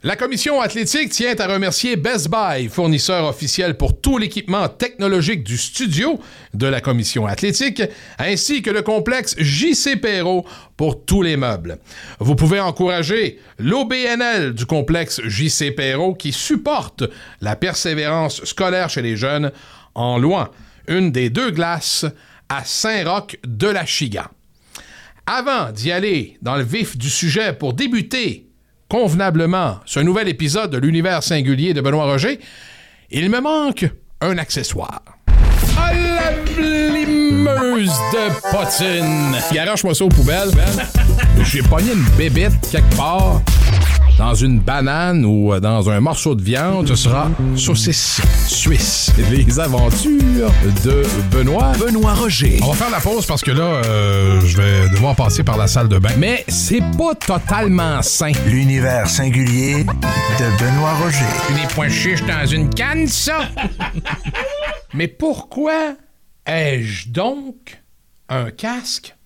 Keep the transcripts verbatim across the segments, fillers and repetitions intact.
La commission athlétique tient à remercier Best Buy, fournisseur officiel pour tout l'équipement technologique du studio de la commission athlétique, ainsi que le complexe J C Perrot pour tous les meubles. Vous pouvez encourager l'O B N L du complexe J C Perrot qui supporte la persévérance scolaire chez les jeunes en louant une des deux glaces à Saint-Roch-de-la-Chigan. Avant d'y aller dans le vif du sujet pour débuter convenablement ce nouvel épisode de l'univers singulier de Benoît Roger, il me manque un accessoire. Ah, la blimeuse de potine! Garoche-moi ça aux poubelles. J'ai pogné une bébête quelque part dans une banane ou dans un morceau de viande. Ce sera saucisse suisse. Les aventures de Benoît. Benoît Roger. On va faire la pause parce que là, euh, je vais devoir passer par la salle de bain. Mais c'est pas totalement sain. L'univers singulier de Benoît Roger. Des pois chiches dans une canne, ça! Mais pourquoi ai-je donc un casque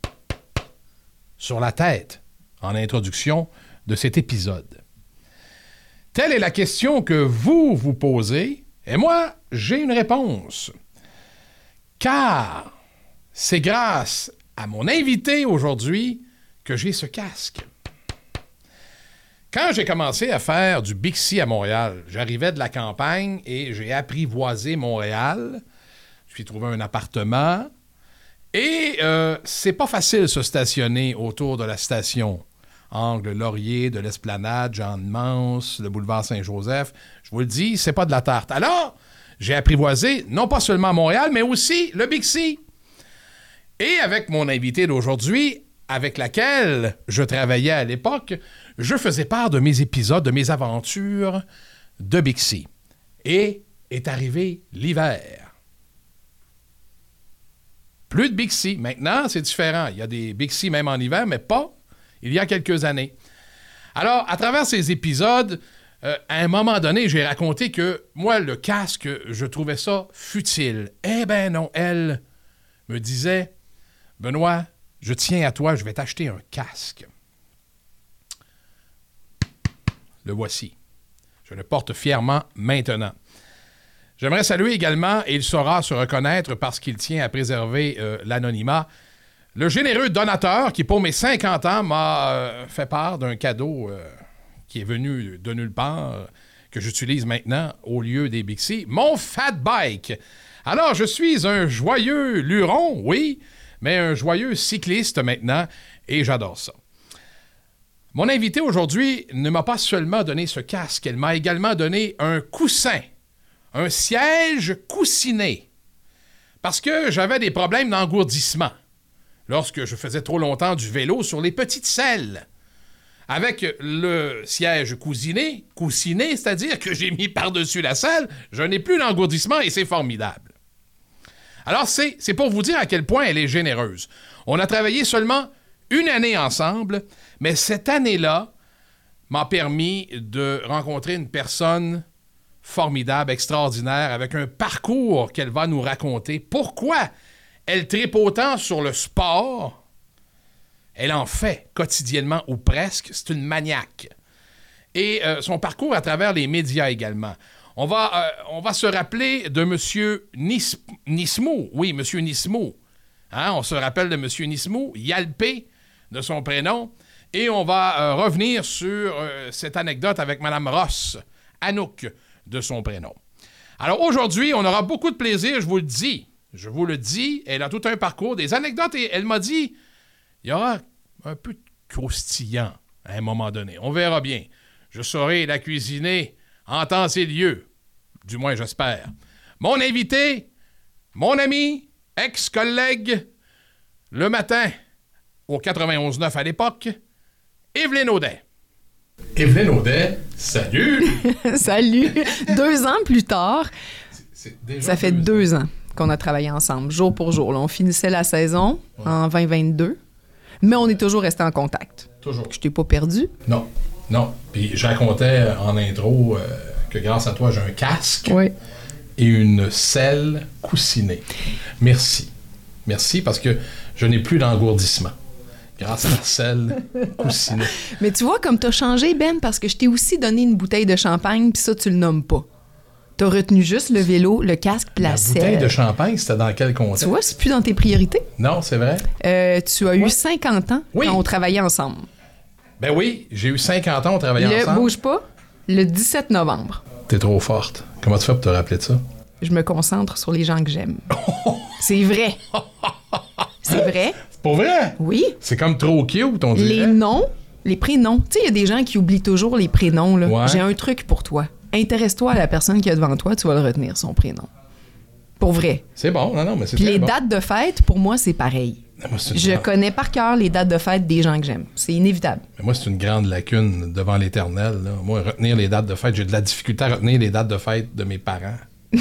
sur la tête en introduction de cet épisode? Telle est la question que vous vous posez, et moi, j'ai une réponse. Car c'est grâce à mon invité aujourd'hui que j'ai ce casque. Quand j'ai commencé à faire du Bixi à Montréal, j'arrivais de la campagne et j'ai apprivoisé Montréal. Je suis trouvé un appartement. Et euh, c'est pas facile se stationner autour de la station. Angle Laurier, de l'Esplanade, Jean-de-Mance, le boulevard Saint-Joseph. Je vous le dis, c'est pas de la tarte. Alors, j'ai apprivoisé non pas seulement Montréal, mais aussi le Bixi. Et avec mon invité d'aujourd'hui, avec laquelle je travaillais à l'époque, je faisais part de mes épisodes, de mes aventures de Bixi. Et est arrivé l'hiver. Plus de Bixi. Maintenant, c'est différent. Il y a des Bixi même en hiver, mais pas il y a quelques années. Alors, à travers ces épisodes, euh, à un moment donné, j'ai raconté que moi, le casque, je trouvais ça futile. Eh ben non, elle me disait, « Benoît, je tiens à toi, je vais t'acheter un casque. » Le voici. Je le porte fièrement maintenant. J'aimerais saluer également, et il saura se reconnaître parce qu'il tient à préserver euh, l'anonymat, le généreux donateur qui, pour mes cinquante ans, m'a euh, fait part d'un cadeau euh, qui est venu de nulle part, euh, que j'utilise maintenant au lieu des Bixi, mon Fat Bike. Alors, je suis un joyeux luron, oui, mais un joyeux cycliste maintenant, et j'adore ça. Mon invité aujourd'hui ne m'a pas seulement donné ce casque, elle m'a également donné un coussin, un siège coussiné, parce que j'avais des problèmes d'engourdissement lorsque je faisais trop longtemps du vélo sur les petites selles. Avec le siège coussiné, coussiné, c'est-à-dire que j'ai mis par-dessus la selle, je n'ai plus d'engourdissement et c'est formidable. Alors, c'est, c'est pour vous dire à quel point elle est généreuse. On a travaillé seulement une année ensemble, mais cette année-là m'a permis de rencontrer une personne formidable, extraordinaire, avec un parcours qu'elle va nous raconter. Pourquoi elle tripe autant sur le sport? Elle en fait quotidiennement ou presque. C'est une maniaque. Et euh, son parcours à travers les médias également. On va, euh, on va se rappeler de M. Nis- Nismou. Oui, M. Nismou. Hein, on se rappelle de M. Nismou, Yalpé de son prénom. Et on va euh, revenir sur euh, cette anecdote avec Mme Ross, Anouk de son prénom. Alors aujourd'hui, on aura beaucoup de plaisir, je vous le dis. Je vous le dis, elle a tout un parcours, des anecdotes, et elle m'a dit, il y aura un peu de croustillant à un moment donné. On verra bien. Je saurai la cuisiner en temps et lieu. Du moins, j'espère. Mon invité, mon ami, ex-collègue, le matin, au quatre-vingt-onze neuf à l'époque, Evelyne Audet. Evelyne Audet, salut! Salut! Deux ans plus tard, c'est, c'est déjà ça fait deux, deux ans. ans qu'on a travaillé ensemble, jour pour jour. Là, on finissait la saison ouais. en vingt vingt-deux, mais on est toujours resté en contact. Toujours. Je t'ai pas perdu? Non, non. Puis je racontais en intro euh, que grâce à toi, j'ai un casque oui. et une selle coussinée. Merci. Merci parce que je n'ai plus d'engourdissement. Grâce à Marcel, coussinet. Mais tu vois, comme t'as changé, Ben, parce que je t'ai aussi donné une bouteille de champagne, puis ça, tu le nommes pas. T'as retenu juste le vélo, le casque, puis la, La selle. bouteille de champagne, c'était dans quel contexte? Tu vois, c'est plus dans tes priorités. Non, c'est vrai? Euh, tu as Ouais. eu cinquante ans Oui. quand on travaillait ensemble. Ben oui, j'ai eu cinquante ans, on travaillait Le ensemble. bouge pas, le dix-sept novembre. T'es trop forte. Comment tu fais pour te rappeler de ça? Je me concentre sur les gens que j'aime. C'est vrai. C'est vrai. Pour vrai? Oui. C'est comme trop cute, on dirait. Les noms, les prénoms. Tu sais, il y a des gens qui oublient toujours les prénoms. Là. Ouais. J'ai un truc pour toi. Intéresse-toi à la personne qui est devant toi, tu vas le retenir, son prénom. Pour vrai. C'est bon, non, non, mais c'est Puis très les bon. dates de fête, pour moi, c'est pareil. Mais Moi, c'est une Je grande- connais par cœur les dates de fête des gens que j'aime. C'est inévitable. mais moi, c'est une grande lacune devant l'éternel. là. Moi, retenir les dates de fête, j'ai de la difficulté à retenir les dates de fête de mes parents.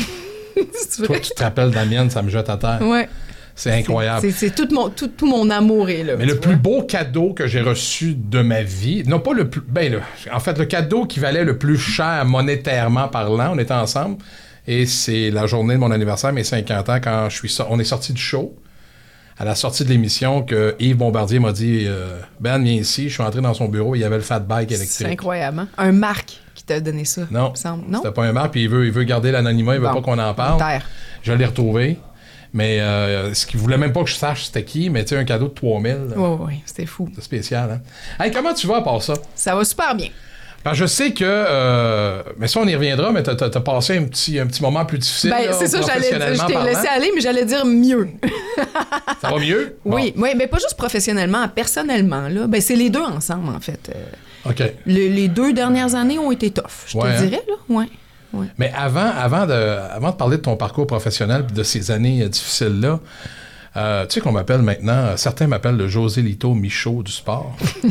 C'est Toi, vrai? tu te rappelles de la mienne, ça me jette à terre. Ouais. C'est incroyable. C'est, c'est tout, mon, tout, tout mon amour est là. Mais tu le vois. plus beau cadeau que j'ai reçu de ma vie, non pas le plus... Ben, le- en fait, le cadeau qui valait le plus cher monétairement parlant, on était ensemble, et c'est la journée de mon anniversaire, mes cinquante ans, quand je suis so- on est sorti du show, à la sortie de l'émission, que Yves Bombardier m'a dit euh, « Ben, viens ici ». Je suis entré dans son bureau, il y avait le fat bike électrique. C'est incroyable. Hein? Un Marc qui t'a donné ça. Non, il me semble. Non? c'était pas un marque, puis il veut, il veut garder l'anonymat, il veut Bon. pas qu'on en parle. Terre. Je l'ai retrouvé. Mais euh, ce qu'il voulait même pas que je sache c'était qui, mais tu sais, un cadeau de trois mille, Oui, oui, ouais, c'était fou. c'est spécial, hein? Hey, comment tu vas à part ça? Ça va super bien. Parce que je sais que... euh, mais ça, on y reviendra, mais t'as, t'as, t'as passé un petit, un petit moment plus difficile, Ben, là, c'est ça, j'allais dire. Je professionnellement t'ai parlant. laissé aller, mais j'allais dire mieux. Ça va mieux? Oui, oui, mais pas juste professionnellement, personnellement. Là. Ben, c'est les deux ensemble, en fait. Euh, Bon. OK. le- les deux dernières années ont été tough, je Ouais, te hein? dirais. Là. Ouais. Ouais. Mais avant, avant, de, avant de parler de ton parcours professionnel et de ces années euh, difficiles-là, euh, tu sais qu'on m'appelle maintenant... euh, certains m'appellent le José Lito Michaud du sport.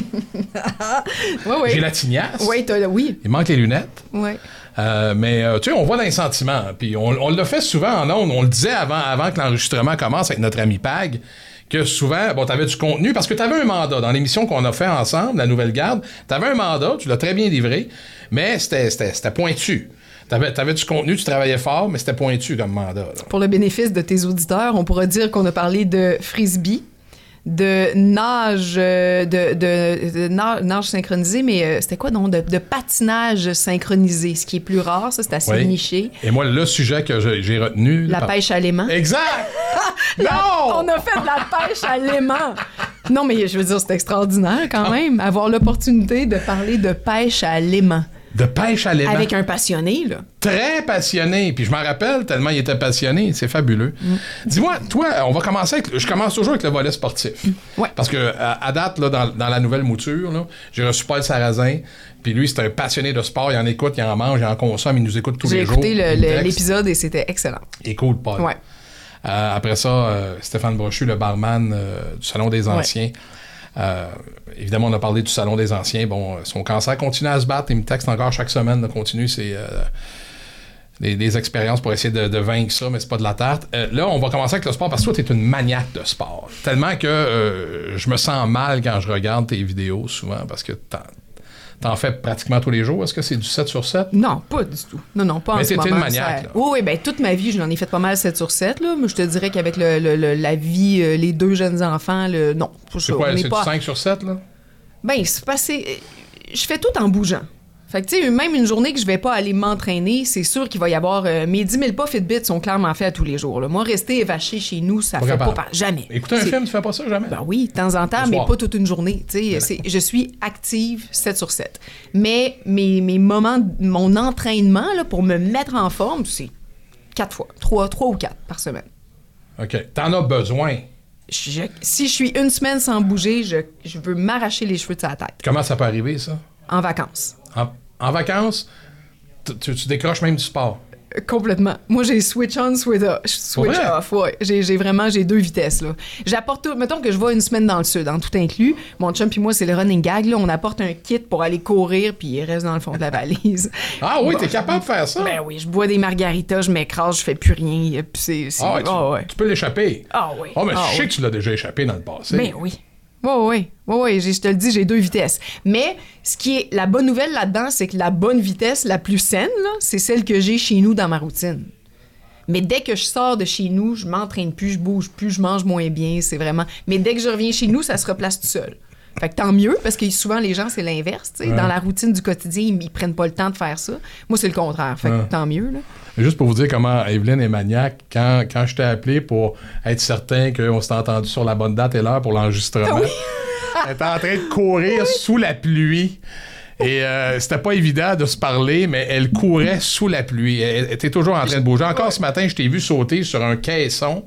Ouais, ouais. J'ai la tignasse. Ouais, t'as- oui, Il manque les lunettes. ouais. Euh, mais euh, tu sais, on voit dans les sentiments. Puis on, on le fait souvent en ondes. On le disait avant, avant que l'enregistrement commence avec notre ami Pag, que souvent, bon, t'avais du contenu parce que t'avais un mandat. Dans l'émission qu'on a fait ensemble, La Nouvelle Garde, t'avais un mandat, tu l'as très bien livré, mais c'était, c'était, c'était pointu. T'avais, t'avais du contenu, tu travaillais fort, mais c'était pointu comme mandat. Là. Pour le bénéfice de tes auditeurs, on pourra dire qu'on a parlé de frisbee, de nage, euh, de, de, de nage, nage synchronisé, mais euh, c'était quoi donc? De, de patinage synchronisé, ce qui est plus rare, ça, c'est assez Oui. niché. Et moi, le sujet que j'ai, j'ai retenu... La par- pêche à l'aimant. Exact! La- Non! On a fait de la pêche à l'aimant. Non, mais je veux dire, c'est extraordinaire quand même, avoir l'opportunité de parler de pêche à l'aimant. De pêche à l'aimant. Avec un passionné, là. Très passionné. Puis je m'en rappelle tellement il était passionné. C'est fabuleux. Dis-moi, toi, on va commencer avec... Je commence toujours avec le volet sportif. Ouais. Parce que à, à date, là, dans, dans la nouvelle mouture, là, j'ai reçu Paul Sarrazin. Puis lui, c'est un passionné de sport. Il en écoute, il en mange, il en consomme, il nous écoute tous J'ai les jours. écouté le- Il le- texte. l'épisode et c'était excellent. Écoute, Paul. Ouais. Euh, après ça, euh, Stéphane Brochu, le barman euh, du Salon des Anciens. Euh, évidemment, on a parlé du Salon des Anciens. Bon, son cancer continue à se battre. Il me texte encore chaque semaine de continuer ses, euh, des, des expériences pour essayer de, de vaincre ça, mais c'est pas de la tarte. Euh, là, on va commencer avec le sport parce que toi, t'es une maniaque de sport. Tellement que euh, je me sens mal quand je regarde tes vidéos souvent parce que t'en, t'en fais pratiquement tous les jours. Est-ce que c'est du sept sur sept? Non, pas du tout. Non, non, pas Mais en ce t'étais moment. une maniaque, ça- là. Oui, oui, ben toute ma vie, je n'en ai fait pas mal sept sur sept, là. Mais je te dirais qu'avec le, le- le- la vie, euh, les deux jeunes enfants, le... non. Pour C'est ça, quoi? on n'est C'est pas... du cinq sur sept, là? Ben, c'est passé. Je fais tout en bougeant. Fait que, tu sais, même une journée que je vais pas aller m'entraîner, c'est sûr qu'il va y avoir. euh, mes dix mille pas Fitbit sont clairement faits à tous les jours. Là. Moi, rester évaché chez nous, ça Pas fait capable. pas par... jamais. Écouter un C'est- film, tu fais pas ça jamais? Ben oui, de temps en temps, Le mais soir. pas toute une journée. Tu sais, c'est- je suis active sept sur sept. Mais mes, mes moments, mon entraînement là, pour me mettre en forme, c'est quatre fois. Trois, trois ou quatre par semaine. OK. T'en as besoin. Je- si je suis une semaine sans bouger, je, je veux m'arracher les cheveux de sa tête. Comment ça peut arriver, ça? En vacances. En, en vacances, tu, tu- tu décroches même du sport. Euh, Complètement. Moi, j'ai switch on, switch off. Switch vrai? off, ouais. J'ai, j'ai vraiment, j'ai deux vitesses, là. J'apporte tout. Mettons que je vais une semaine dans le sud, en tout inclus. Mon chum puis moi, c'est le running gag, là. On apporte un kit pour aller courir, puis il reste dans le fond de la valise. Ah oui, Bon. t'es capable de faire ça? Ben oui, je bois des margaritas, je m'écrase, je fais plus rien. Puis c'est. c'est... Ah ouais, tu, Ah ouais. tu peux l'échapper. Ah oui. Ah, mais Ah je sais oui. que tu l'as déjà échappé dans le passé. Ben oui. Oui, oui, oui, oui, je te le dis, j'ai deux vitesses. Mais ce qui est la bonne nouvelle là-dedans, c'est que la bonne vitesse, la plus saine, là, c'est celle que j'ai chez nous dans ma routine. Mais dès que je sors de chez nous, je m'entraîne plus, je bouge plus, je mange moins bien, c'est vraiment... Mais dès que je reviens chez nous, ça se replace tout seul. Fait que tant mieux, parce que souvent, les gens, c'est l'inverse. Ouais. Dans la routine du quotidien, ils, ils prennent pas le temps de faire ça. Moi, c'est le contraire. Fait que ouais. tant mieux, là. Juste pour vous dire comment Evelyne est maniaque, quand, quand je t'ai appelé pour être certain qu'on s'était entendu sur la bonne date et l'heure pour l'enregistrement, oui. elle était en train de courir oui. sous la pluie. Et euh, c'était pas évident de se parler, mais elle courait sous la pluie. Elle était toujours en train de bouger. Encore ce matin, je t'ai vu sauter sur un caisson.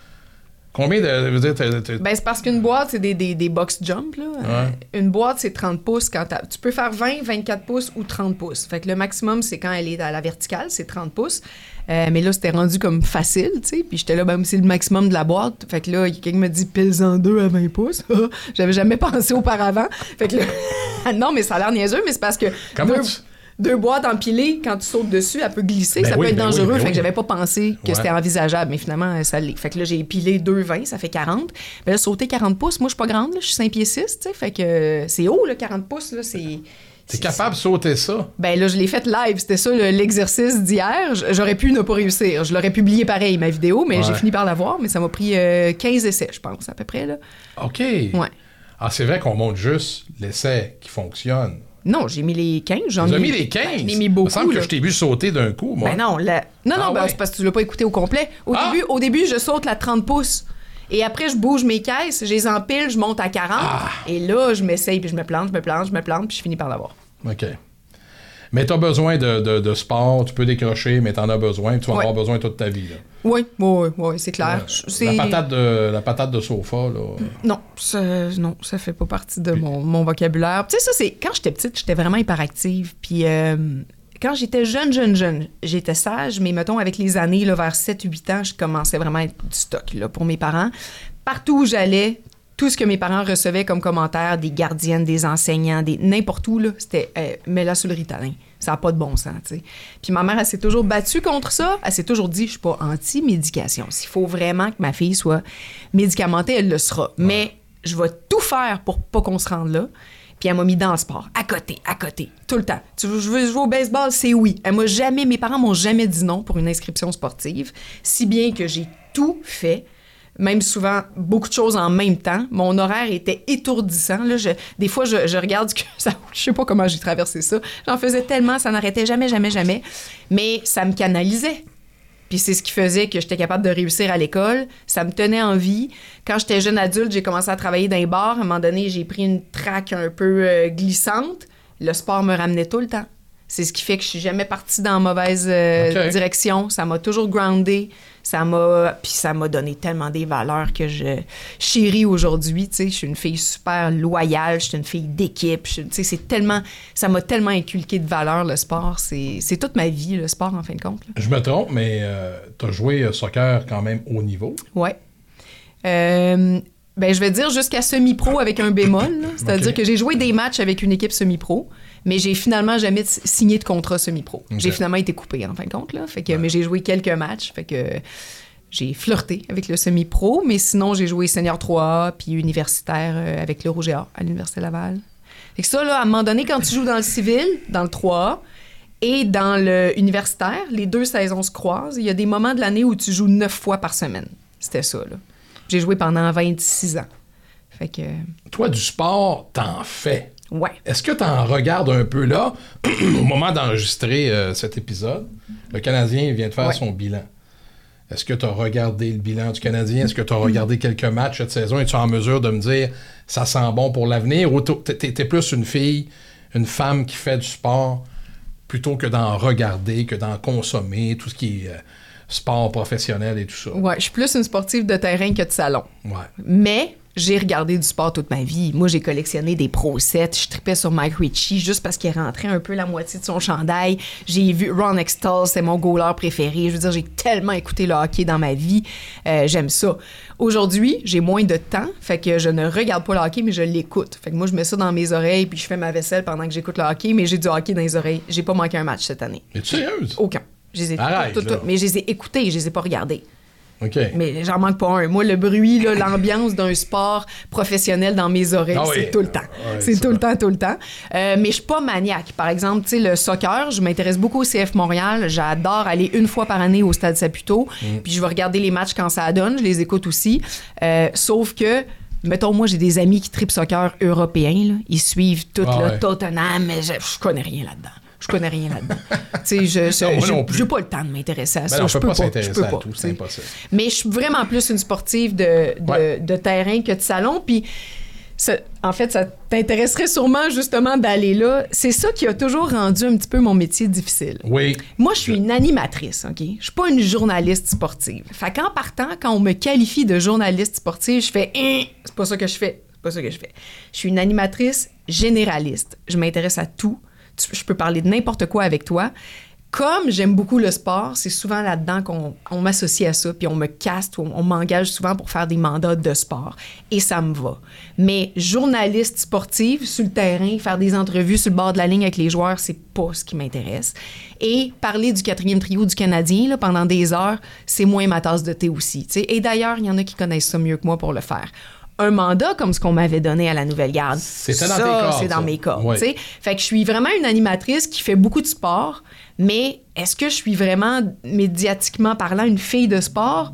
Combien de... Veux dire, t'as, t'as... Ben, c'est parce qu'une boîte, c'est des, des, des box jump, là. Ouais. Euh, une boîte, c'est trente pouces. Quand t'as... Tu peux faire vingt, vingt-quatre pouces ou trente pouces. Fait que le maximum, c'est quand elle est à la verticale, c'est trente pouces. Euh, mais là, c'était rendu comme facile, tu sais. Puis j'étais là, ben, c'est le maximum de la boîte. Fait que là, quelqu'un me dit pile-en deux à vingt pouces. J'avais jamais pensé auparavant. Fait que là... non, mais ça a l'air niaiseux, mais c'est parce que... Comment deux... tu... Deux boîtes empilées, quand tu sautes dessus, elle peut glisser, ben ça oui, peut être ben dangereux. Oui, ben fait oui. que j'avais pas pensé que ouais. c'était envisageable, mais finalement, ça l'est. Fait que là, j'ai pilé deux vingt, ça fait quarante. Ben là, sauter quarante pouces, moi, je suis pas grande, là, je suis cinq pieds six, tu sais, fait que c'est haut, là, quarante pouces, là, c'est... T'es capable de sauter ça? Ben là, je l'ai fait live, c'était ça le, l'exercice d'hier. J'aurais pu ne pas réussir. Je l'aurais publié pareil, ma vidéo, mais ouais. j'ai fini par l'avoir, mais ça m'a pris euh, quinze essais, je pense, à peu près, là. OK. Ouais. Ah, c'est vrai qu'on montre juste l'essai qui fonctionne. Non, j'ai mis les quinze. J'en Vous ai mis les quinze? Ben, j'en ai mis beaucoup. Il me semble là. que je t'ai vu sauter d'un coup, moi. Ben non, la... non, non, ah, ben, ouais. c'est parce que tu l'as pas écouté au complet. Au, ah! début, au début, je saute la trente pouces. Et après, je bouge mes caisses, je les empile, je monte à quarante. Ah! Et là, je m'essaye, puis je me plante, je me plante, je me plante, puis je finis par l'avoir. OK. Mais tu as besoin de, de, de sport, tu peux décrocher, mais tu en as besoin, tu vas ouais. en avoir besoin toute ta vie. Là. Oui, oui, oui, c'est clair. Ouais. C'est... La, patate de, la patate de sofa, là. Non, ça, non, ça fait pas partie de Puis... mon, mon vocabulaire. Tu sais, ça, c'est... Quand j'étais petite, j'étais vraiment hyperactive. Puis euh, quand j'étais jeune, jeune, jeune, j'étais sage, mais mettons, avec les années, là, vers sept huit ans, je commençais vraiment à être du stock là, pour mes parents. Partout où j'allais, tout ce que mes parents recevaient comme commentaires, des gardiennes, des enseignants, des n'importe où, là, c'était euh, « mets-la sur le Ritalin ». Ça n'a pas de bon sens, tu sais. Puis ma mère, elle s'est toujours battue contre ça. Elle s'est toujours dit, je suis pas anti-médication. S'il faut vraiment que ma fille soit médicamentée, elle le sera. Ouais. Mais je vais tout faire pour pas qu'on se rende là. Puis elle m'a mis dans le sport, à côté, à côté, tout le temps. Tu veux, je veux jouer au baseball, c'est oui. Elle m'a jamais, mes parents m'ont jamais dit non pour une inscription sportive, si bien que j'ai tout fait. Même souvent, beaucoup de choses en même temps. Mon horaire était étourdissant. Là, je, des fois, je, je regarde que ça, je sais pas comment j'ai traversé ça. J'en faisais tellement, ça n'arrêtait jamais, jamais, jamais. Mais ça me canalisait. Puis c'est ce qui faisait que j'étais capable de réussir à l'école. Ça me tenait en vie. Quand j'étais jeune adulte, j'ai commencé à travailler dans les bars. À un moment donné, j'ai pris une traque un peu euh, glissante. Le sport me ramenait tout le temps. C'est ce qui fait que je suis jamais partie dans la mauvaise euh, okay. direction. Ça m'a toujours groundé. Ça m'a... Puis ça m'a donné tellement des valeurs que je chéris aujourd'hui. Tu sais, je suis une fille super loyale. Je suis une fille d'équipe. Tu sais, c'est tellement... Ça m'a tellement inculqué de valeurs, le sport. C'est, c'est toute ma vie, le sport, en fin de compte. Là. Je me trompe, mais euh, t'as joué au soccer quand même haut niveau. Oui. Euh... Ben, je vais dire jusqu'à semi-pro avec un bémol. Là. C'est-à-dire okay. que j'ai joué des matchs avec une équipe semi-pro, mais j'ai finalement jamais t- signé de contrat semi-pro. Okay. J'ai finalement été coupée, en fin de compte. Là. Fait que, ouais. Mais j'ai joué quelques matchs. Fait que j'ai flirté avec le semi-pro, mais sinon, j'ai joué senior trois A puis universitaire euh, avec le Rouge et Or à l'Université Laval. Fait que ça, là, à un moment donné, quand tu joues dans le civil, dans le trois A, et dans le universitaire, les deux saisons se croisent. Il y a des moments de l'année où tu joues neuf fois par semaine. C'était ça, là. J'ai joué pendant vingt-six ans. Fait que... Toi, du sport, t'en fais. Ouais. Est-ce que t'en regardes un peu là, au moment d'enregistrer euh, cet épisode? Le Canadien vient de faire ouais. son bilan. Est-ce que t'as regardé le bilan du Canadien? Est-ce que t'as regardé quelques matchs cette saison? Es-tu en mesure de me dire ça sent bon pour l'avenir? Ou t'es, t'es plus une fille, une femme qui fait du sport plutôt que d'en regarder, que d'en consommer, tout ce qui est... Euh, sport professionnel et tout ça. Ouais, je suis plus une sportive de terrain que de salon. Ouais. Mais j'ai regardé du sport toute ma vie. Moi, j'ai collectionné des Pro sets. Je tripais sur Mike Ritchie juste parce qu'il rentrait un peu la moitié de son chandail. J'ai vu Ron Extall, c'est mon goaler préféré. Je veux dire, j'ai tellement écouté le hockey dans ma vie. Euh, j'aime ça. Aujourd'hui, j'ai moins de temps, fait que je ne regarde pas le hockey, mais je l'écoute. Fait que moi, je mets ça dans mes oreilles, puis je fais ma vaisselle pendant que j'écoute le hockey, mais j'ai du hockey dans les oreilles. J'ai pas manqué un match cette année. Es-tu sérieuse? Aucun. Je les ai Arrête, tout, tout, tout, mais je les ai écoutés, je les ai pas regardés. OK. Mais j'en manque pas un. Moi, le bruit, là, l'ambiance d'un sport professionnel dans mes oreilles, Ah c'est oui. tout le temps. Ah oui, c'est ça. tout le temps, tout le temps. Euh, mais je suis pas maniaque. Par exemple, tu sais, le soccer, je m'intéresse beaucoup au C F Montréal. J'adore aller une fois par année au Stade Saputo. Mm. Puis je vais regarder les matchs quand ça donne. Je les écoute aussi. Euh, sauf que... Mettons, moi, j'ai des amis qui tripent soccer européens. Là. Ils suivent tout Ah le ouais. Tottenham, mais je, je connais rien là-dedans. Je connais rien là-dedans. Tu sais, je, je, Non, moi j'ai- non plus. j'ai pas le temps de m'intéresser à Ben ça. non, on je peut peux pas pas. s'intéresser je peux à pas, tout, c'est tu sais. impossible. Mais je suis vraiment plus une sportive de, de, Ouais. de terrain que de salon. Puis, ça- en fait, ça t'intéresserait sûrement justement d'aller là. C'est ça qui a toujours rendu un petit peu mon métier difficile. Oui. Moi, je suis une animatrice, OK? Je suis pas une journaliste sportive. Fait qu'en partant, quand on me qualifie de journaliste sportive, je fais hein, « c'est pas ça que je fais, c'est pas ça que je fais ». Je suis une animatrice généraliste. Je m'intéresse à tout. Tu- Je peux parler de n'importe quoi avec toi. Comme j'aime beaucoup le sport, c'est souvent là-dedans qu'on on m'associe à ça, puis on me caste ou on, on m'engage souvent pour faire des mandats de sport. Et ça me va. Mais journaliste sportive, sur le terrain, faire des entrevues sur le bord de la ligne avec les joueurs, c'est pas ce qui m'intéresse. Et parler du quatrième trio du Canadien là, pendant des heures, c'est moins ma tasse de thé aussi. T'sais. Et d'ailleurs, il y en a qui connaissent ça mieux que moi pour le faire. Un mandat comme ce qu'on m'avait donné à la Nouvelle-Garde, C'était dans ça, tes cordes, c'est dans ça. mes cordes. Ouais. t'sais. Fait que je suis vraiment une animatrice qui fait beaucoup de sport, mais est-ce que je suis vraiment, médiatiquement parlant, une fille de sport?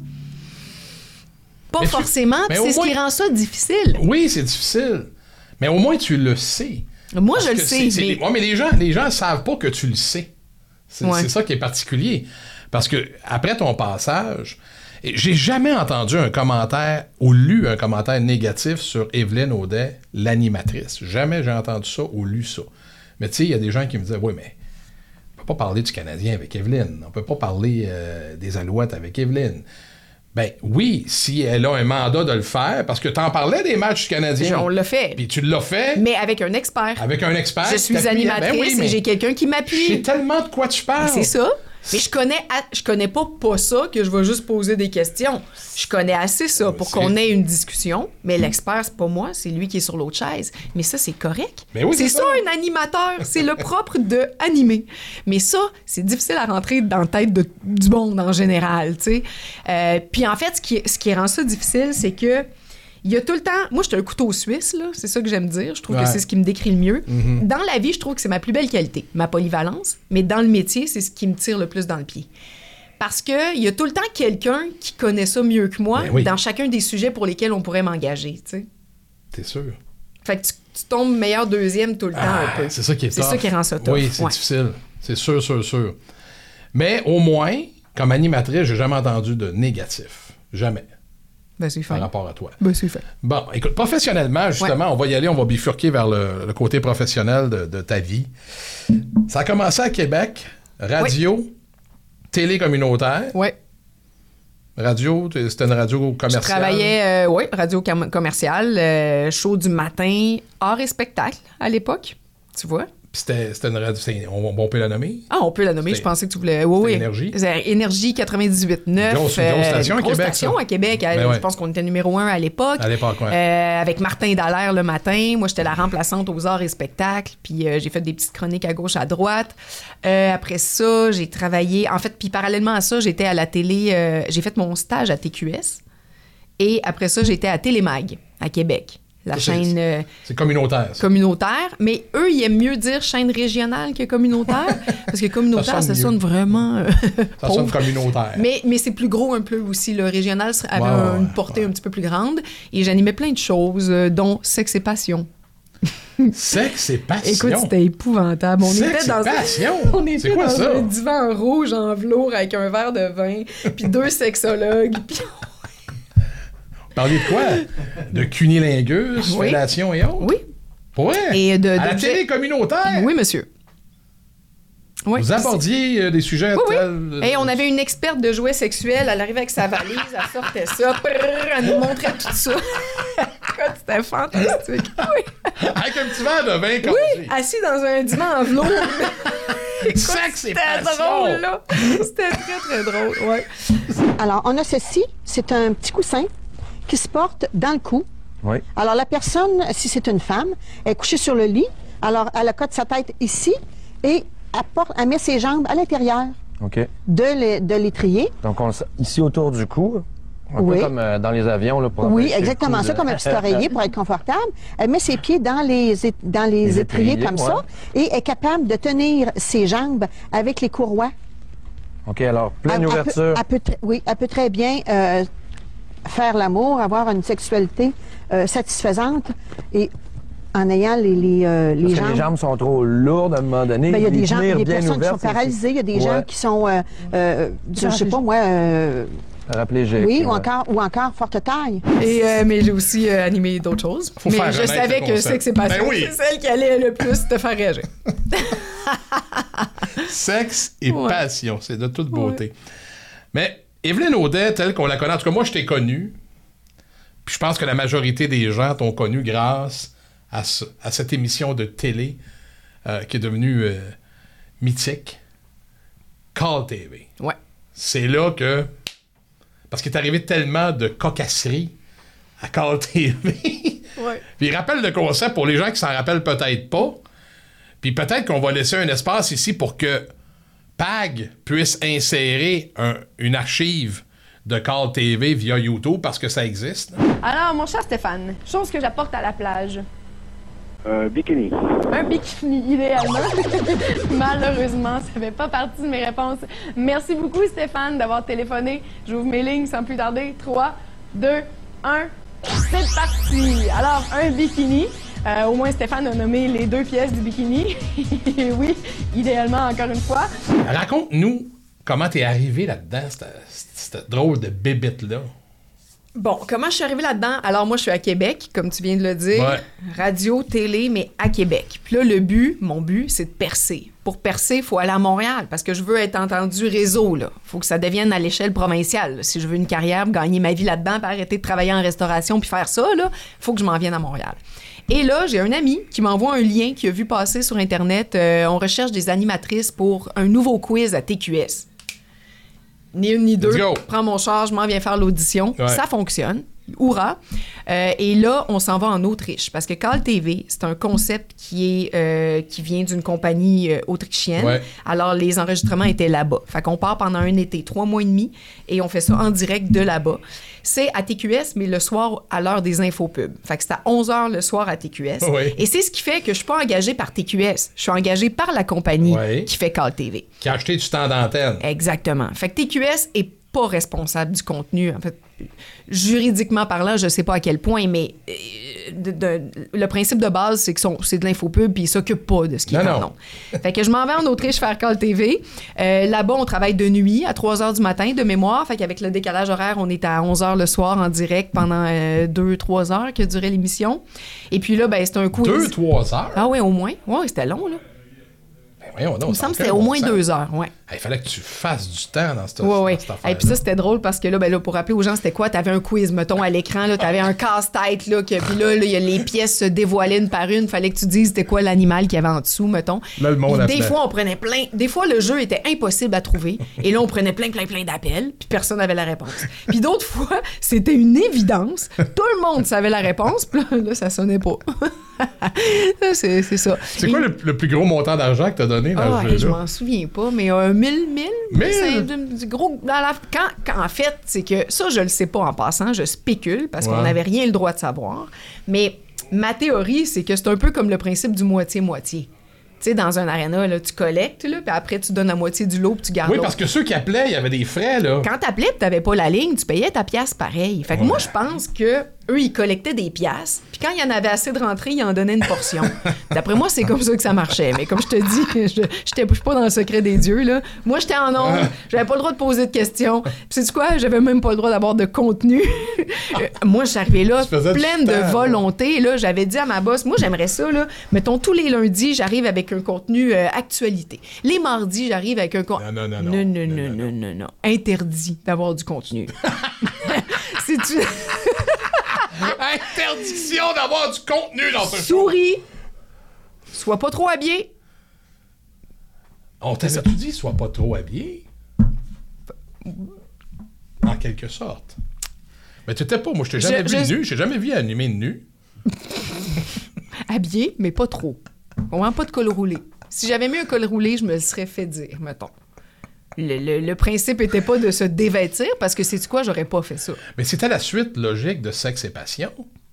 Pas Mais tu- forcément, mais puis au c'est ce moins- qui rend ça difficile. Oui, c'est difficile. Mais au moins, tu le sais. Moi, Parce je le que sais, c'est- c'est- mais... ouais, mais les gens les gens savent pas que tu le sais. C'est Ouais. c'est ça qui est particulier. Parce que après ton passage, et j'ai jamais entendu un commentaire ou lu un commentaire négatif sur Evelyne Audet, l'animatrice. Jamais j'ai entendu ça ou lu ça. Mais tu sais, il y a des gens qui me disaient, oui, mais on peut pas parler du Canadien avec Evelyne. On peut pas parler euh, des Alouettes avec Evelyne. Ben oui, si elle a un mandat de le faire, parce que tu en parlais des matchs canadiens. On l'a fait. Puis tu l'as fait Mais avec un expert. avec un expert. Je qui suis t'appuie. animatrice Ben oui, mais et j'ai quelqu'un qui je sais m'appuie. tellement de quoi tu parles. C'est ça. Mais je connais, à- je connais pas pas ça que je vais juste poser des questions. Je connais assez ça pour C'est- qu'on ait une discussion. Mais l'expert, c'est pas moi, c'est lui qui est sur l'autre chaise. Mais ça, c'est correct. Ben oui, c'est c'est ça, ça. un animateur. C'est le propre de animer. Mais ça, c'est difficile à rentrer dans la tête de- du monde en général, tu sais. Euh, Puis en fait, ce qui, ce qui rend ça difficile, c'est que il y a tout le temps... Moi, je suis un couteau suisse, là. C'est ça que j'aime dire. Je trouve Ouais. que c'est ce qui me décrit le mieux. Mm-hmm. Dans la vie, je trouve que c'est ma plus belle qualité, ma polyvalence. Mais dans le métier, c'est ce qui me tire le plus dans le pied. Parce qu'il y a tout le temps quelqu'un qui connaît ça mieux que moi Ben oui. dans chacun des sujets pour lesquels on pourrait m'engager, tu sais. T'es sûr? Fait que tu, tu tombes meilleur deuxième tout le temps Ah, un peu. c'est ça qui est C'est tough. ça qui rend ça tough. Oui, c'est Ouais. difficile. C'est sûr, sûr, sûr. Mais au moins, comme animatrice, j'ai jamais entendu de négatif. Jamais. Ben, c'est Par fait. rapport à toi. Ben, c'est fait. Bon, écoute, professionnellement, justement, on va y aller, on va bifurquer vers le, le côté professionnel de, de ta vie. Ça a commencé à Québec, radio, télé communautaire. Ouais. Radio, t- c'était une radio Je commerciale. travaillais, euh, oui, radio com- commerciale, euh, show du matin, art et spectacle à l'époque. Tu vois? Puis C'était c'était une radio, c'est- on, on peut la nommer? Ah, on peut la nommer, C'était- je pensais que tu voulais. Oui, oui. Énergie? C'est Énergie quatre-vingt-dix-huit neuf. Grosse- grosse station à grosse Québec, station ça. à Québec. Ben Je ouais. pense qu'on était numéro un à l'époque. À l'époque, ouais. Euh, avec Martin Dallaire le matin. Moi, j'étais la remplaçante aux arts et spectacles. Puis euh, j'ai fait des petites chroniques à gauche, à droite. Euh, après ça, j'ai travaillé... En fait, puis parallèlement à ça, j'étais à la télé... euh, j'ai fait mon stage à T Q S. Et après ça, j'étais à Télémag, à Québec. La Ça, c'est- chaîne... euh, C'est communautaire, ça. communautaire, mais eux, ils aiment mieux dire chaîne régionale que communautaire, parce que communautaire, Ça ça sonne sonne, mieux. vraiment euh, Ça sonne pauvre. communautaire. Mais, mais c'est plus gros un peu aussi. Le régional avait Ouais, ouais, une ouais, portée ouais. un petit peu plus grande, et j'animais plein de choses, euh, dont Sexe et Passion. Sexe et passion. Écoute, c'était épouvantable. On Sexe était dans et passion? On était C'est quoi dans ça? un divan rouge en velours avec un verre de vin, puis deux sexologues, puis Parler de quoi? De cunilingus, Oui. fellation et autres? oui. Ouais. Et de- à la d'objets- télé communautaire? Oui, monsieur. Oui, Vous abordiez euh, des sujets Oui, oui. tels... Hey, on avait une experte de jouets sexuels. Elle arrivait avec sa valise, elle sortait ça, prrr, elle nous montrait tout ça. Écoute, c'était fantastique. Oui, Avec un petit verre de vin comme oui, assis dans un divan en velours. Écoute, Sexe et c'était passion. drôle, là. C'était très, très drôle, ouais. Alors, on a ceci. C'est un petit coussin qui se porte dans le cou. Oui. Alors, la personne, si c'est une femme, elle est couchée sur le lit. Alors, elle accote sa tête ici et elle, porte, elle met ses jambes à l'intérieur OK. de l'é- de l'étrier. Donc, on, s- ici autour du cou. Un Oui. peu comme euh, dans les avions, là, pour Oui, empêcher le exactement coup ça, de- comme un petit oreiller pour être confortable. Elle met ses pieds dans les, é- dans les, Les étriers, étriers, comme ouais. ça et est capable de tenir ses jambes avec les courroies. OK, alors, pleine Elle- elle peut- ouverture. elle peut tr- oui, elle peut très bien euh, faire l'amour, avoir une sexualité euh, satisfaisante et en ayant les, les, euh, les Parce que jambes. les jambes sont trop lourdes à un moment donné. Ben, il y a les des gens, tenir des bien personnes qui ouvertes, sont c'est- paralysées, il y a des Ouais. gens qui sont, euh, euh, je sais pas moi, euh, Paraplégiques, oui, ouais. ou encore, ou encore forte taille. Et, euh, mais j'ai aussi euh, animé d'autres choses. Faut mais faire je renaître savais le que concept. Sexe et Passion, Ben oui. c'est celle qui allait le plus te faire réagir. Sexe et Ouais. passion, c'est de toute beauté. Mais Évelyne Audet, telle qu'on la connaît, en tout cas, moi, je t'ai connue. Puis je pense que la majorité des gens t'ont connue grâce à, ce- à cette émission de télé euh, qui est devenue euh, mythique. Call T V. Ouais. C'est là que... Parce qu'il est arrivé tellement de cocasseries à Call T V. Ouais. Puis il rappelle le concept pour les gens qui s'en rappellent peut-être pas. Puis peut-être qu'on va laisser un espace ici pour que P A G puisse insérer un- une archive de Call T V via YouTube parce que ça existe. Alors, mon cher Stéphane, chose que j'apporte à la plage. Un bikini. Un bikini, idéalement. Malheureusement, ça fait pas partie de mes réponses. Merci beaucoup, Stéphane, d'avoir téléphoné. J'ouvre mes lignes sans plus tarder. trois, deux, un. C'est parti! Alors, un bikini. Euh, au moins, Stéphane a nommé les deux pièces du bikini. Et oui, idéalement, encore une fois. Raconte-nous comment t'es arrivé là-dedans, cette, cette drôle de bébite-là. Bon, comment je suis arrivée là-dedans? Alors, moi, je suis à Québec, comme tu viens de le dire. Ouais. Radio, télé, mais à Québec. Puis là, le but, mon but, c'est de percer. Pour percer, il faut aller à Montréal parce que je veux être entendu réseau, là. Il faut que ça devienne à l'échelle provinciale. là. Si je veux une carrière, gagner ma vie là-dedans, puis arrêter de travailler en restauration, puis faire ça, là, il faut que je m'en vienne à Montréal. Et là, j'ai un ami qui m'envoie un lien qu'il a vu passer sur Internet. Euh, on recherche des animatrices pour un nouveau quiz à T Q S. Ni une ni deux. Let's go. Prends mon char, je m'en viens faire l'audition. Ouais. Ça fonctionne. Hourra! Euh, et là, on s'en va en Autriche parce que Call T V, c'est un concept qui est euh, qui vient d'une compagnie euh, autrichienne. Ouais. Alors, les enregistrements étaient là-bas. Fait qu'on part pendant un été, trois mois et demi, et on fait ça en direct de là-bas. C'est à T Q S, mais le soir à l'heure des infopubs. Fait que c'est à onze heures le soir à T Q S. Ouais. Et c'est ce qui fait que je suis pas engagée par T Q S. Je suis engagée par la compagnie Ouais. qui fait Call T V. Qui a acheté du temps d'antenne. Exactement. Fait que T Q S est pas responsable du contenu. En fait, juridiquement parlant, je sais pas à quel point, mais euh, de- de- le principe de base, c'est que son- c'est de l'infopub puis ils s'occupent pas de ce qui Non, est en non. ondes. Fait que je m'en vais en Autriche faire Call T V. Euh, là-bas, on travaille de nuit à trois heures du matin de mémoire. Fait qu'avec le décalage horaire, on est à onze heures le soir en direct pendant deux trois heures que durait l'émission. Et puis là, ben, c'est un quiz. Deux, trois heures. Ah oui, au moins. Ouais, c'était long, là. Ben voyons donc, Il me ça semble a que c'était aucun au bon moins sens. deux heures, ouais. Il fallait que tu fasses du temps dans cette, Oui, dans oui. cette affaire-là. Et puis ça, c'était drôle parce que là, ben là, pour rappeler aux gens, c'était quoi? T'avais un quiz, mettons, à l'écran, là, t'avais un casse-tête, là, que, puis là, là, y a les pièces se dévoilaient une par une. Fallait que tu dises c'était quoi l'animal qu'il y avait en dessous, mettons. Là, le monde Puis des appelait. fois, on prenait plein... Des fois, le jeu était impossible à trouver. Et là, on prenait plein, plein, plein d'appels, puis personne n'avait la réponse. Puis d'autres fois, c'était une évidence. Tout le monde savait la réponse, puis là, là, ça sonnait pas. c'est, c'est ça. C'est quoi le, le plus gros montant d'argent que t'as donné dans Ah, le hey, je jeu-là? m'en souviens pas, mais un mille, mille, Mille? c'est du, du gros. dans la- quand, quand- en fait, c'est que ça, je le sais pas en passant, je spécule parce qu'on Ouais. n'avait rien le droit de savoir. Mais ma théorie, c'est que c'est un peu comme le principe du moitié-moitié. Tu sais, dans un aréna, là, tu collectes, là, puis après, tu donnes la moitié du lot, puis tu gardes Oui, l'autre. parce que ceux qui appelaient, il y avait des frais, là. Quand t'appelais et t'avais pas la ligne, tu payais ta pièce pareil. Fait que Ouais. moi, je pense que eux, ils collectaient des pièces, puis quand il y en avait assez de rentrées, ils en donnaient une portion. D'après moi, c'est comme ça que ça marchait. Mais comme je te dis, je j'étais je suis pas dans le secret des dieux, là. Moi, j'étais en ondes, j'avais pas le droit de poser de questions. Puis sais-tu quoi? J'avais même pas le droit d'avoir de contenu. Euh, moi, j'arrivais là, Tu faisais du pleine temps, de là. volonté. Là, j'avais dit à ma boss, moi, j'aimerais ça, là. Mettons, tous les lundis, j'arrive avec un contenu euh, actualité. Les mardis, j'arrive avec un contenu... Non, non, non, Non, non. non, non, non, non, non. Interdit d'avoir du contenu. Si tu Interdiction d'avoir du contenu dans ce show. souris, sois pas trop habillé. On t'avait-tu dit, sois pas trop habillé? En quelque sorte. Mais t'étais pas, moi, je t'ai jamais Je- vu je- nu. J'ai jamais vu animé nu. Habillé, mais pas trop. On vend pas de col roulé. Si j'avais mis un col roulé, je me le serais fait dire, mettons. le, le, le principe était pas de se dévêtir, parce que c'est quoi, j'aurais pas fait ça. Mais c'était la suite logique de Sexe et Passion.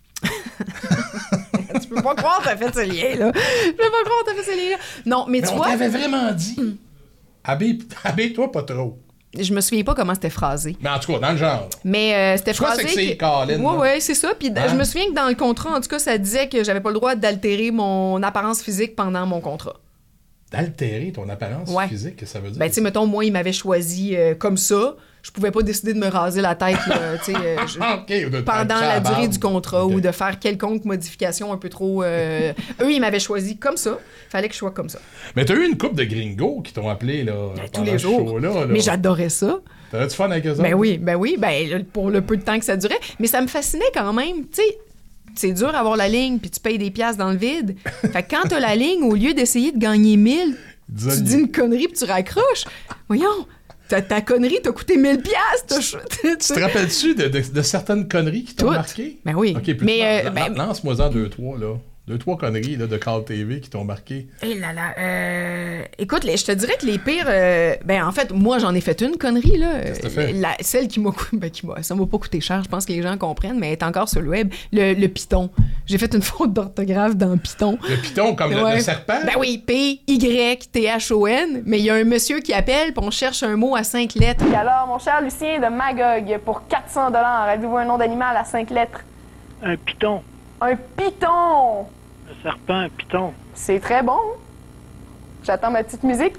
Tu peux pas croire que t'as fait ce lien-là. Je peux pas croire que t'as fait ce lien-là. Non, mais, Mais tu on vois... t'avait vraiment dit. Mm. Habille, habille-toi pas trop. Je me souviens pas comment c'était phrasé. Mais en tout cas, dans le genre. Mais euh, c'était Je crois phrasé... que c'est que... Colin. Ouais, ouais, c'est ça. Puis hein? je me souviens que dans le contrat, en tout cas, ça disait que j'avais pas le droit d'altérer mon apparence physique pendant mon contrat. D'altérer ton apparence ouais. physique, qu'est-ce que ça veut dire? Ben, tu sais, mettons, moi, il m'avait choisi euh, comme ça. Je pouvais pas décider de me raser la tête, là, tu sais, euh, je... okay, ou de pendant la durée barbe. du contrat Okay. ou de faire quelconque modification un peu trop... Euh... Eux, ils m'avaient choisi comme ça. Fallait que je sois comme ça. Mais t'as eu une couple de gringos qui t'ont appelé, là, Ben, pendant tous les ce jours. show-là, là. Mais j'adorais ça. T'avais du fun avec eux autres? Ben oui, ben oui, ben pour le peu de temps que ça durait. Mais ça me fascinait quand même, tu sais. C'est dur d'avoir la ligne, puis tu payes des piastres dans le vide. Fait que quand t'as la ligne, au lieu d'essayer de gagner mille, Disons, tu dis une connerie puis tu raccroches. Voyons, ta, ta connerie t'a coûté mille piastres. Tu te rappelles-tu de, de, de certaines conneries qui t'ont Toutes. marqué? Ben oui. OK, mais mais, euh, ben, lance-moi-en deux, trois, là. Deux, trois conneries là, de Call T V qui t'ont marqué. Eh là là, euh... Écoute, les, je te dirais que les pires... euh, Ben, en fait, moi, j'en ai fait une connerie, là. Qu'est-ce que t'as fait? La, celle qui m'a coûté... Ben, qui m'a... Ça m'a pas coûté cher, je pense que les gens comprennent, mais elle est encore sur le web. Le, le Python. J'ai fait une faute d'orthographe dans Python. Le Python, comme le, Ouais. le serpent? Ben oui, P Y T H O N, mais il y a un monsieur qui appelle, puis on cherche un mot à cinq lettres. Et alors, mon cher Lucien de Magog, pour quatre cents dollars, avez-vous un nom d'animal à cinq lettres? Un python. Un python! Un serpent, un python. C'est très bon. J'attends ma petite musique.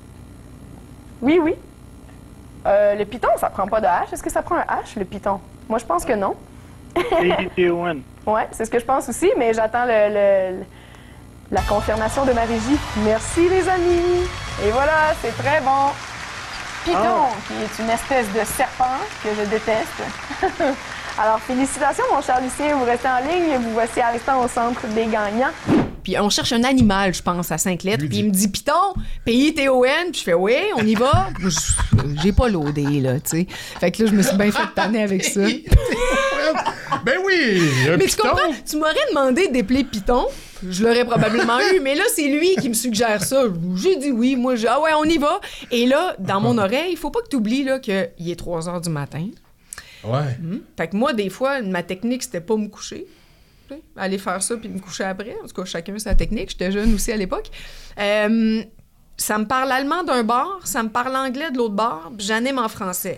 Oui, oui. Euh, le python, ça prend pas de H. Est-ce que ça prend un H, le python? Moi, je pense que non. A D T O N. Ouais, c'est ce que je pense aussi, mais j'attends le, le- le- la confirmation de ma régie. Merci, les amis. Et voilà, c'est très bon. Python, qui est une espèce de serpent que je déteste. Alors, félicitations, mon cher Lucien. Vous restez en ligne et vous voici à l'instant au centre des gagnants. Puis on cherche un animal, je pense, à cinq lettres. Lui Puis dit- il me dit Python, P I T O N. Puis je fais oui, on y va. Je- J'ai pas loadé, là, tu sais. Fait que là, je me suis bien fait tanner avec ça. Ben oui! Un Mais tu python. comprends? Tu m'aurais demandé d'épeler Python. Je l'aurais probablement eu, mais là, c'est lui qui me suggère ça. J'ai dit oui, moi, j'ai ah ouais, on y va. Et là, dans mon oreille, il faut pas que tu oublies qu'il est trois heures du matin. Ouais. Hmm. Fait que moi, des fois, ma technique, c'était pas me coucher. Tu sais, aller faire ça puis me coucher après. En tout cas, chacun sa technique. J'étais jeune aussi à l'époque. Euh, ça me parle allemand d'un bord, ça me parle anglais de l'autre bord, puis j'anime en français.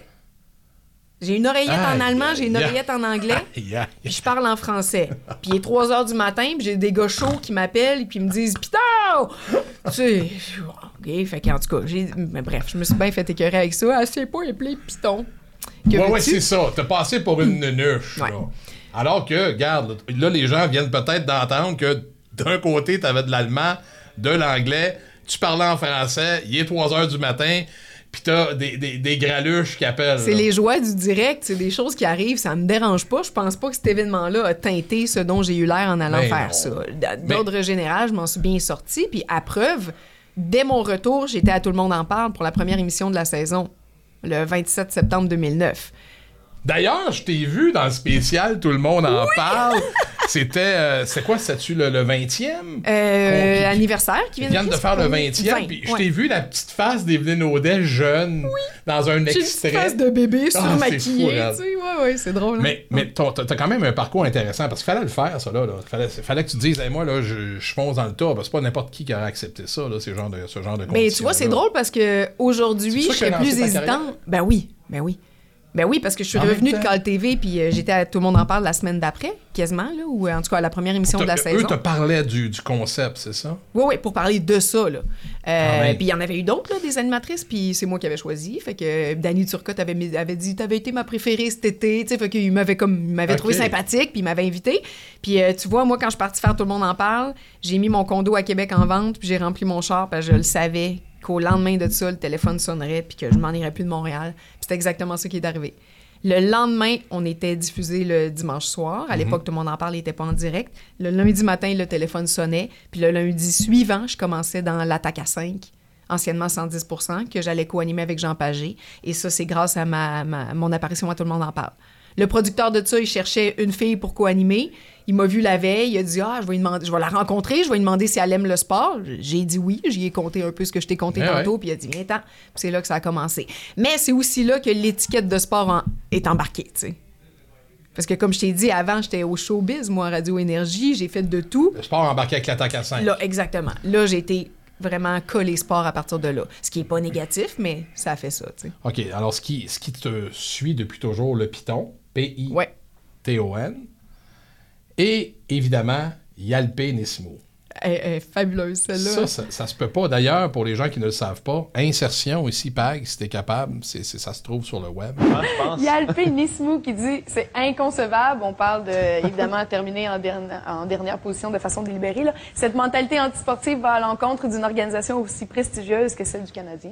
J'ai une oreillette en Aïe, allemand, aïe, j'ai une aïe. oreillette en anglais. Aïe, aïe. Puis je parle en français. Puis il est trois heures du matin, puis j'ai des gars chauds qui m'appellent et puis ils me disent « Python! » Tu sais, OK, fait qu'en tout cas, j'ai... Mais bref, je me suis bien fait écœurer avec ça. Elle sait pas appeler Python. Que Ouais, ouais, veux-tu? c'est ça. T'as passé pour une nunuche, Ouais. là. Alors que, regarde, là, les gens viennent peut-être d'entendre que d'un côté, t'avais de l'allemand, de l'anglais, tu parlais en français, il est trois heures du matin, pis t'as des, des, des graluches qui appellent. C'est là. les joies du direct, c'est des choses qui arrivent, ça me dérange pas. Je pense pas que cet événement-là a teinté ce dont j'ai eu l'air en allant Ben faire non. ça. D- D'ordre général, je m'en suis bien sortie. Puis à preuve, dès mon retour, j'étais à Tout le monde en parle pour la première émission de la saison, le vingt-sept septembre deux mille neuf. D'ailleurs, je t'ai vu dans le spécial, tout le monde en parle. C'était, euh, c'est quoi, c'était-tu le, le vingtième? Euh, Qui- qui- anniversaire qui Ils vient viennent de faire le Oui, vingtième, vingt, puis je ouais. t'ai vu la petite face d'Evelyne Audet jeune dans un J'ai une petite extrait. face de bébé Ah, surmaquillé, c'est fou, tu regarde. sais. Ouais, ouais, c'est drôle. hein. Mais, mais ton- t'as t'as quand même un parcours intéressant parce qu'il fallait le faire, ça, là. là. Fallait, fallait que tu te dises, hey, moi, là, je, je fonce dans le tas. C'est pas n'importe qui qui aurait accepté ça, là, ce genre de, ce genre de Mais tu vois, c'est drôle parce que aujourd'hui, C'est je ça qui a serais plus lancé ta hésitante. carrière? Ben oui, ben oui. Ben oui, parce que je suis En même revenue de temps- Call T V puis euh, j'étais à Tout le monde en parle la semaine d'après, quasiment, là, ou en tout cas à la première émission de la Eux saison. te parlaient du, du concept, c'est ça? Oui, oui, pour parler de ça, là. Quand Euh, même. puis il y en avait eu d'autres, là, des animatrices, puis c'est moi qui avais choisi. Fait que euh, Dany Turcotte avait, mis- avait dit « T'avais été ma préférée cet été », tu sais, fait qu'il m'avait comme, il m'avait Ok. trouvé sympathique, puis il m'avait invité. Puis euh, tu vois, moi, quand je suis partie faire Tout le monde en parle, j'ai mis mon condo à Québec en vente, puis j'ai rempli mon char, parce que je le savais qu'au lendemain de ça, le téléphone sonnerait, puis que je m'en irais plus de Montréal. Puis c'était exactement ça qui est arrivé. Le lendemain, on était diffusé le dimanche soir. À l'époque, Tout le monde en parle, il n'était pas en direct. Le lundi matin, le téléphone sonnait. Puis le lundi suivant, je commençais dans l'Attaque à cinq, anciennement cent dix pour cent, que j'allais co-animer avec Jean Pagé. Et ça, c'est grâce à ma, ma- mon apparition à Tout le monde en parle. Le producteur de ça, il cherchait une fille pour co-animer. Il m'a vu la veille, il a dit « Ah, je vais, lui demander, je vais la rencontrer, je vais lui demander si elle aime le sport. » J'ai dit oui, j'y ai compté un peu ce que je t'ai compté Mais tantôt, ouais. puis il a dit « Viens-t'en. » Puis c'est là que ça a commencé. Mais c'est aussi là que l'étiquette de sport en- est embarquée, tu sais. Parce que comme je t'ai dit, avant, j'étais au showbiz, moi, à Radio Énergie, j'ai fait de tout. Le sport embarqué avec l'attaque à cinq. Là, exactement. Là, j'ai été vraiment collé sport à partir de là. Ce qui n'est pas négatif, mais ça a fait ça, tu sais. OK, alors ce qui, ce qui te suit depuis toujours, le Python, P I T O N, Ouais. et évidemment, Yalpinismo. Elle, elle est fabuleuse, celle-là. Ça, ça, ça se peut pas. D'ailleurs, pour les gens qui ne le savent pas, insertion ici, Pag, si t'es capable, c'est, c'est, ça se trouve sur le web. Il y a Alpinismo qui dit c'est inconcevable. On parle de, évidemment, terminer en, dernière, en dernière position de façon délibérée. Là. Cette mentalité antisportive va à l'encontre d'une organisation aussi prestigieuse que celle du Canadien.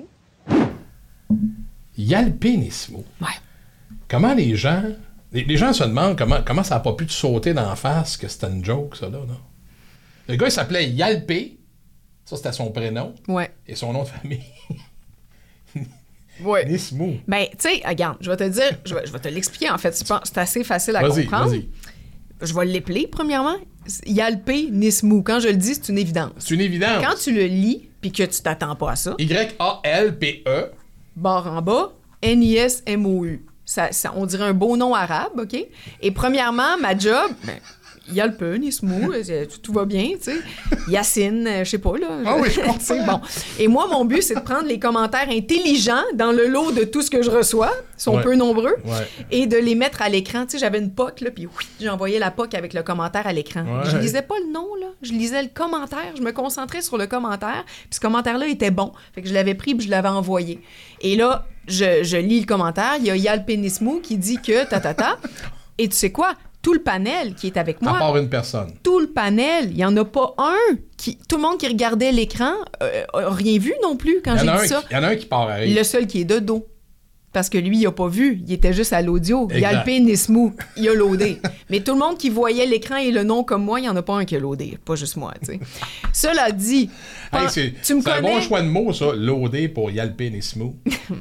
Yalpinismo. Ouais. Comment les gens... Les, les gens se demandent comment, comment ça n'a pas pu te sauter d'en face que c'était une joke, ça, là. là. Le gars, il s'appelait Yalpé. Ça, c'était son prénom. Ouais. Et son nom de famille. Ouais. Nismo. Ben, tu sais, regarde, je vais te dire, je vais, je vais te l'expliquer, en fait. Je pense que c'est assez facile à Vas-y, comprendre. vas-y. Je vais l'épeler, premièrement. Yalpinismo. Quand je le dis, c'est une évidence. C'est une évidence. Quand tu le lis, puis que tu t'attends pas à ça, Y A L P E. barre en bas, N I S M O U. Ça, ça, on dirait un beau nom arabe, OK? Et premièrement, ma job, ben, Yalpinismo, tout, tout va bien, tu sais. Yacine, euh, je sais pas, là. Ah oui, je comprends. C'est bon. Et moi, mon but, c'est de prendre les commentaires intelligents dans le lot de tout ce que je reçois, ils sont Ouais. peu nombreux, Ouais. et de les mettre à l'écran. Tu sais, j'avais une P O C, là, puis oui, j'envoyais la P O C avec le commentaire à l'écran. Ouais. Je lisais pas le nom, là. Je lisais le commentaire. Je me concentrais sur le commentaire, puis ce commentaire-là était bon. Fait que je l'avais pris, puis je l'avais envoyé. Et là, je, je lis le commentaire. Il y a Yalpinismo qui dit que ta ta ta. Et tu sais quoi? Tout le panel qui est avec À moi, part une personne. tout le panel, il n'y en a pas un qui... Tout le monde qui regardait l'écran euh, a rien vu non plus quand Il y, j'ai en a un dit ça. qui- il y en a un qui part à rire. Le seul qui est de dos. Parce que lui, il a pas vu. Il était juste à l'audio. Exact. Yalpinismo, il a loadé. Mais tout le monde qui voyait l'écran et le nom comme moi, il n'y en a pas un qui a loadé. Pas juste moi, tu sais. Cela dit, Hey, pen- c'est tu me c'est un connais... bon choix de mots, ça. Loadé pour Yalpinismo.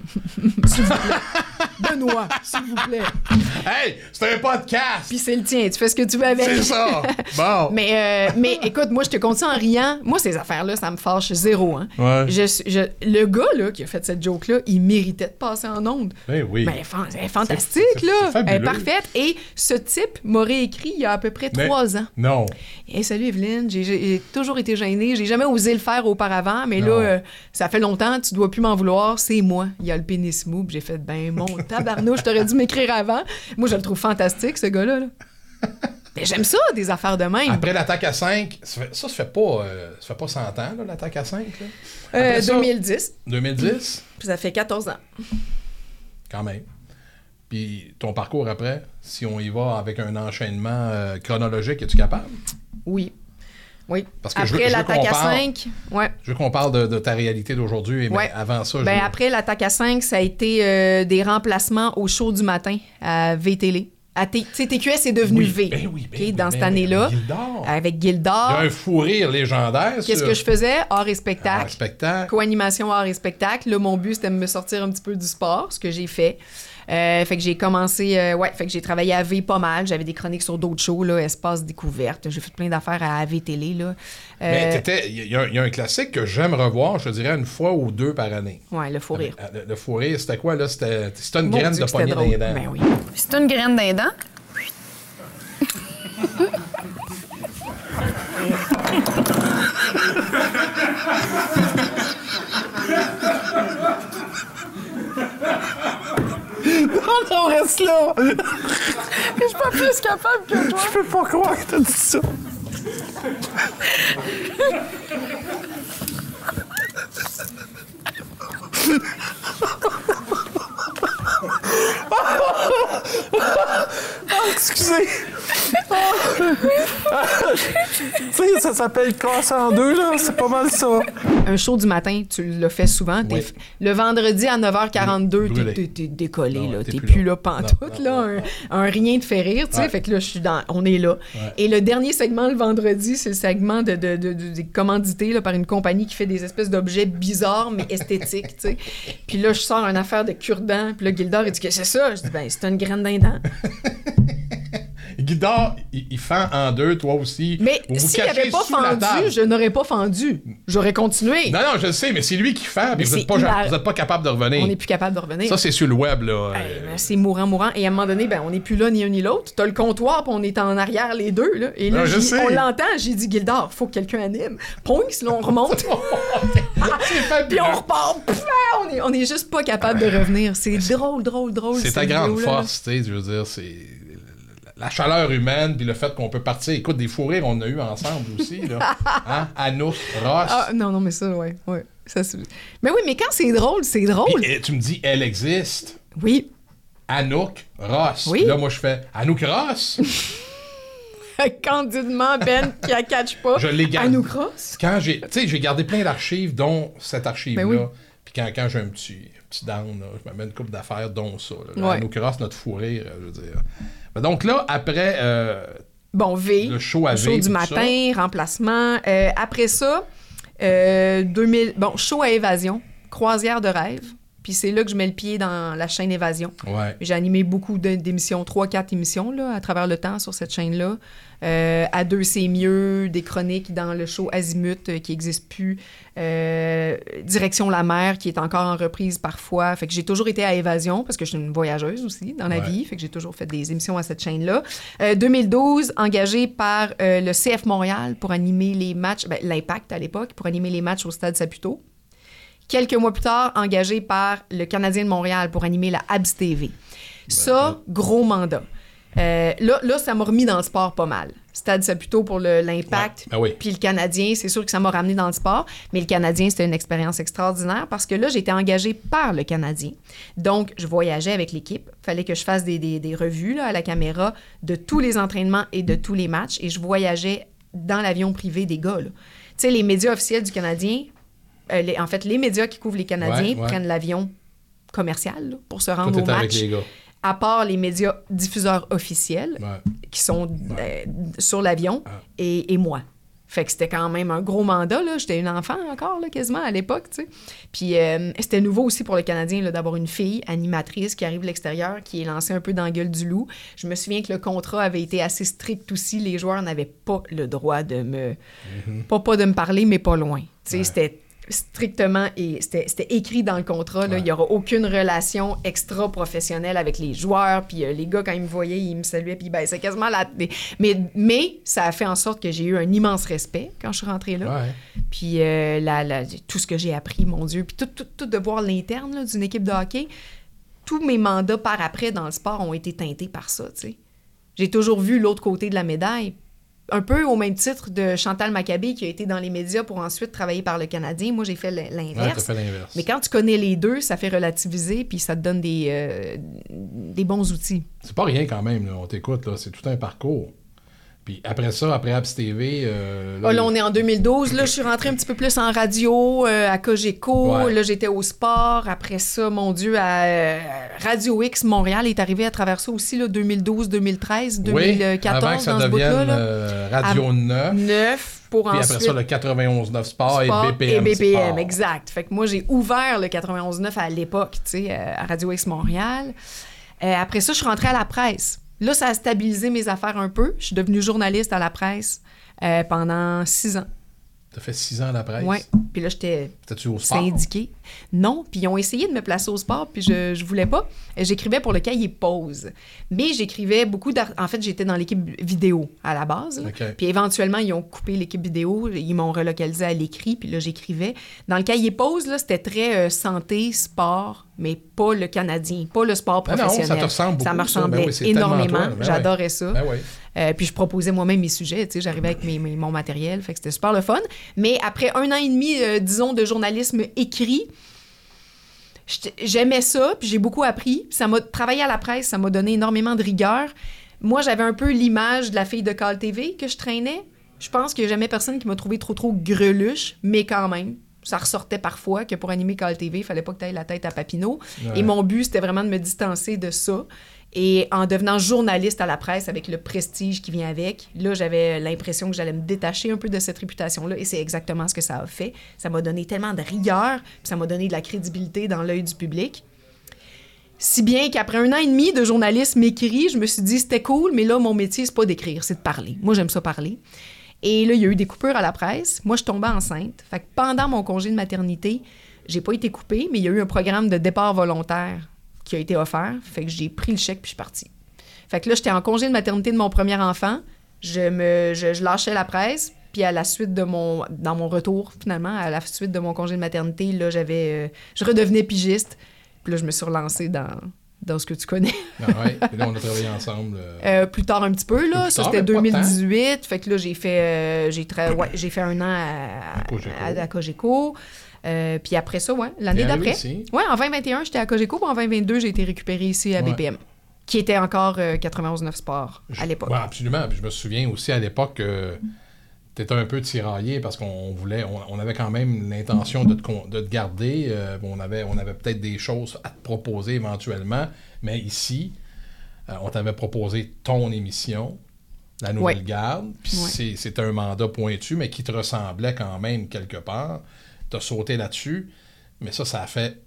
Benoît, s'il vous plaît. Hey, c'est un podcast! Puis c'est le tien. Tu fais ce que tu veux avec. C'est ça! Bon! Mais, euh, mais écoute, moi, je te compte ça en riant. Moi, ces affaires-là, ça me fâche zéro. Hein. Ouais. Je, suis- je- le gars là, qui a fait cette joke-là, il méritait de passer en onde. Ben oui. Ben, fan- elle est fantastique, C'est- c'est- là. c'est fabuleux. Elle est parfaite. Et ce type m'aurait écrit il y a à peu près Mais- trois ans. Non. Hey, salut Evelyne, j'ai, j'ai- j'ai toujours été gênée. J'ai jamais osé le faire auparavant, mais Non. là, euh, ça fait longtemps, tu dois plus m'en vouloir. C'est moi. Il y a le pénismo. Puis j'ai fait, ben, mon tabarnouche, t'aurais dû m'écrire avant. Moi, je le trouve fantastique, ce gars-là. là. Mais j'aime ça, des affaires de même. Après l'attaque à cinq, ça, fait, ça se fait pas, euh, ça fait pas cent ans, là, l'attaque à cinq. Là. Euh, Après ça, deux mille dix. deux mille dix, Puis ça fait quatorze ans. quand même. Puis ton parcours après, si on y va avec un enchaînement euh, chronologique, es-tu capable? Oui. Oui. Parce que je après veux- je veux l'attaque qu'on à parle- cinq, ouais. Je veux qu'on parle de, de ta réalité d'aujourd'hui, mais Ouais. avant ça, je Ben, veux- après l'attaque à cinq, ça a été euh, des remplacements au show du matin à V T L. À T- tu sais, T Q S est devenu Oui, V. ben oui, ben OK, oui, dans ben cette oui, année-là. avec Gildor. Avec Il y Gildor. a un fou rire légendaire. Qu'est-ce sur- que je faisais? Art et Ah, spectacle. spectacle. Co-animation art et spectacle. Là, mon but, c'était de me sortir un petit peu du sport, ce que j'ai fait. Euh, fait que j'ai commencé... euh, ouais, fait que j'ai travaillé à V pas mal. J'avais des chroniques sur d'autres shows, là, Espace Découverte. J'ai fait plein d'affaires à V T L, là. Mais Euh, t'étais- il y, a- il y a un classique que j'aime revoir, je te dirais, une fois ou deux par année. ouais, le fou rire. Le, le fou rire, c'était quoi, là? C'était c'était une Mon graine Dieu de que c'était poignée dans les drôle. dents. Ben oui. C'est une graine d'un dent. On reste là! Je suis pas plus capable que toi. Je peux pas croire que t'as dit ça. Ah, excusez! Ah. Tu sais, ça s'appelle casse en deux, là. C'est pas mal ça. un show du matin, tu l'as fait souvent. Oui. F- Le vendredi à neuf heures quarante-deux, t'es, Brûlé. t'es, t'es décollé, Non, là. t'es T'es plus plus là. là, pantoute, Non, là. non, Un, un rien te fait rire, tu sais. Ouais. Fait que là, je suis dans, on est là. Ouais. Et le dernier segment, le vendredi, c'est le segment de, de, de, de- de- commandité là, par une compagnie qui fait des espèces d'objets bizarres, mais esthétiques, tu sais. Puis là, je sors une affaire de cure-dent. Puis là, Gildor, il dit que c'est ça. Je dis, ben, c'est une graine dindon. Guidard, il, il fend en deux, toi aussi. Mais Vous vous s'il cachez n'avait pas sous la table. fendu, je n'aurais pas fendu. J'aurais continué. Non, non, je le sais, mais c'est lui qui fend, Mais puis vous c'est n'êtes pas, hilar- vous êtes pas capable de revenir. On n'est plus capable de revenir. Ça, c'est sur le web, là. Hey, Euh, ben, c'est mourant, mourant. Et à un moment donné, ben, on n'est plus là ni un ni l'autre. T'as le comptoir, puis on est en arrière les deux. Là. Et là, Non, je j'ai- sais. on l'entend. J'ai dit, Gildor, faut que quelqu'un anime. Ponks, là, on remonte. Puis on repart. Pff, on est, on est juste pas capable de revenir. C'est drôle, drôle, drôle. C'est ta cette grande vidéo-là. force, tu sais, je veux dire, c'est la chaleur humaine, puis le fait qu'on peut partir. Écoute, des fous rires, on a eu ensemble aussi, là. Hein? Anouk, Ross. Ah, non, non, mais ça, ouais. ouais. Ça, c'est- mais oui, mais quand c'est drôle, c'est drôle. Puis, eh, tu me dis, elle existe. Oui. Anouk, Ross. Oui. Puis là, moi, je fais Anouk Ross. Candidement, Ben, qui la catch pas. Je l'ai gardé. À nous crosse. Quand j'ai, tu sais, j'ai gardé plein d'archives, dont cette archive-là. Ben oui. Puis quand, quand j'ai un petit, un petit down, là, je me mets une couple d'affaires, dont ça. Là. Ouais. Anouk Ross, notre fou rire, je veux dire. Mais donc là, après euh, Bon, V. le show à Le V, show puis du tout matin, remplacement. Euh, après ça, euh, deux mille... Bon, show à Évasion, croisière de rêve. Puis c'est là que je mets le pied dans la chaîne Évasion. ça. Ouais. J'ai animé beaucoup de- d'émissions, trois, quatre émissions là, à travers le temps sur cette chaîne-là. Euh, à deux, c'est mieux, des chroniques dans le show Azimut euh, qui n'existe plus. Euh, Direction la mer qui est encore en reprise parfois. Fait que j'ai toujours été à Évasion parce que je suis une voyageuse aussi dans la Ouais. vie. Fait que j'ai toujours fait des émissions à cette chaîne-là. Euh, deux mille douze, engagée par euh, le C F Montréal pour animer les matchs, ben, l'Impact à l'époque, pour animer les matchs au Stade Saputo. Quelques mois plus tard, engagé par le Canadien de Montréal pour animer la Habs T V. Ça, gros mandat. Euh, là, là, ça m'a remis dans le sport pas mal. Stade Saputo pour le- l'Impact, Ouais. Ah oui. puis le Canadien, c'est sûr que ça m'a ramené dans le sport, mais le Canadien, c'était une expérience extraordinaire parce que là, j'étais engagée par le Canadien. Donc, je voyageais avec l'équipe. Fallait que je fasse des, des, des revues là, à la caméra de tous les entraînements et de tous les matchs, et je voyageais dans l'avion privé des gars. là. Tu sais, les médias officiels du Canadien, euh, les- en fait, les médias qui couvrent les Canadiens Ouais, ouais. prennent l'avion commercial là, pour se rendre Tout au était avec match. les gars. À part les médias diffuseurs officiels Ouais. qui sont Ouais. euh, sur l'avion Ah. et, et moi. Fait que c'était quand même un gros mandat, là. J'étais une enfant encore, là, quasiment, à l'époque, tu sais. Puis euh, c'était nouveau aussi pour le Canadien, là, d'avoir une fille animatrice qui arrive de l'extérieur, qui est lancée un peu dans la gueule du loup. Je me souviens que le contrat avait été assez strict aussi. Les joueurs n'avaient pas le droit de me... Pas, pas de me parler, mais pas loin. Tu sais, Ouais. c'était strictement... Et c'était, c'était écrit dans le contrat, là. Ouais. Il n'y aura aucune relation extra-professionnelle avec les joueurs. Puis euh, les gars, quand ils me voyaient, ils me saluaient, puis ben, c'est quasiment la... Mais, mais ça a fait en sorte que j'ai eu un immense respect quand je suis rentrée là. Ouais. Puis euh, la- la- tout ce que j'ai appris, mon Dieu, puis tout, tout, tout de voir l'interne là, d'une équipe de hockey, tous mes mandats par après dans le sport ont été teintés par ça, tu sais. J'ai toujours vu l'autre côté de la médaille, un peu au même titre de Chantal Maccabé qui a été dans les médias pour ensuite travailler par le Canadien. Moi, j'ai fait l- Ouais, l'inverse. t'as fait l'inverse. Mais quand tu connais les deux, ça fait relativiser, puis ça te donne des, euh, des bons outils. C'est pas rien quand même, là. On t'écoute, là. C'est tout un parcours. Puis après ça, après Habs T V... Euh, Ah, là, on est en deux mille douze. Là, je suis rentrée un petit peu plus en radio, euh, à Cogeco. Ouais. Là, j'étais au sport. Après ça, mon Dieu, à euh, Radio X Montréal est arrivé à travers ça aussi, là, deux mille douze, deux mille treize, deux mille quatorze, oui, avant que ça dans ce devienne bout-là. là. euh, Radio À- neuf. neuf pour Puis ensuite... après ça, le quatre-vingt-onze neuf Sport, Sport et B P M. et B P M, Sport. exact. Fait que moi, j'ai ouvert le quatre-vingt-onze neuf à l'époque, tu sais, euh, à Radio X Montréal. Euh, après ça, je suis rentrée à la presse. Là, ça a stabilisé mes affaires un peu. Je suis devenue journaliste à la presse euh, pendant six ans. T'as fait six ans à la presse. Oui. Puis là, j'étais T'étais-tu au sport? syndiquée. Non, puis ils ont essayé de me placer au sport, puis je, je voulais pas. Euh, J'écrivais pour le cahier Pause. Mais j'écrivais beaucoup d'art... En fait, j'étais dans l'équipe vidéo à la base. là. OK. Puis éventuellement, ils ont coupé l'équipe vidéo, ils m'ont relocalisé à l'écrit, puis là, j'écrivais. Dans le cahier Pause, là, c'était très euh, santé, sport, mais pas le Canadien, pas le sport Ah non, professionnel. ça te ressemble beaucoup, Ça me ça. ressemblait Ben oui, c'est tellement énormément. toi. Ben J'adorais ça. Ben oui. Euh, puis je proposais moi-même mes sujets, tu sais, j'arrivais avec mes, mes- mon matériel, fait que c'était super le fun. Mais après un an et demi, euh, disons, de journalisme écrit, j'étais- j'aimais ça, puis j'ai beaucoup appris. Puis ça m'a travaillé à la presse, ça m'a donné énormément de rigueur. Moi, j'avais un peu l'image de la fille de Cal T V que je traînais. Je pense qu'il n'y a jamais personne qui m'a trouvé trop, trop greluche, mais quand même. ça ressortait parfois que pour animer Call T V, il fallait pas que tu ailles la tête à Papineau. Ouais. Et mon but, c'était vraiment de me distancer de ça. Et en devenant journaliste à la presse avec le prestige qui vient avec, là, j'avais l'impression que j'allais me détacher un peu de cette réputation-là. Et c'est exactement ce que ça a fait. Ça m'a donné tellement de rigueur, puis ça m'a donné de la crédibilité dans l'œil du public. Si bien qu'après un an et demi de journalisme écrit, je me suis dit, c'était cool, mais là, mon métier, c'est pas d'écrire, c'est de parler. Moi, j'aime ça parler. Et là, il y a eu des coupures à la presse. Moi, je tombais enceinte. Fait que pendant mon congé de maternité, j'ai pas été coupée, mais il y a eu un programme de départ volontaire qui a été offert. Fait que j'ai pris le chèque puis je suis partie. Fait que là, j'étais en congé de maternité de mon premier enfant. Je me, je, je lâchais la presse. Puis à la suite de mon, dans mon retour, finalement, à la suite de mon congé de maternité, là, j'avais, euh, je redevenais pigiste. Puis là, je me suis relancée dans, dans ce que tu connais. Ah ouais. Et là, on a travaillé ensemble. Euh... Euh, plus tard un petit peu, là. Plus Ça, tard, c'était mais pas deux mille dix-huit. Fait que là, j'ai fait, euh, j'ai, tra... ouais, j'ai fait un an à, À Cogeco. à, à Cogeco. Euh, puis après ça, ouais, l'année Bien d'après. réussi. Ouais, en vingt vingt et un, j'étais à Cogeco. Puis en vingt vingt-deux, j'ai été récupérée ici à Ouais. B P M, qui était encore euh, quatre-vingt-onze neuf Sport à l'époque. Oui, absolument. Puis je me souviens aussi à l'époque que tu étais un peu tiraillé parce qu'on voulait, on, on avait quand même l'intention de te, con- de te garder. Euh, on avait, on avait peut-être des choses à te proposer éventuellement, mais ici, euh, on t'avait proposé ton émission, La Nouvelle Ouais. Garde. Puis Ouais. c'est, c'était un mandat pointu, mais qui te ressemblait quand même quelque part. Tu as sauté là-dessus, mais ça, ça a fait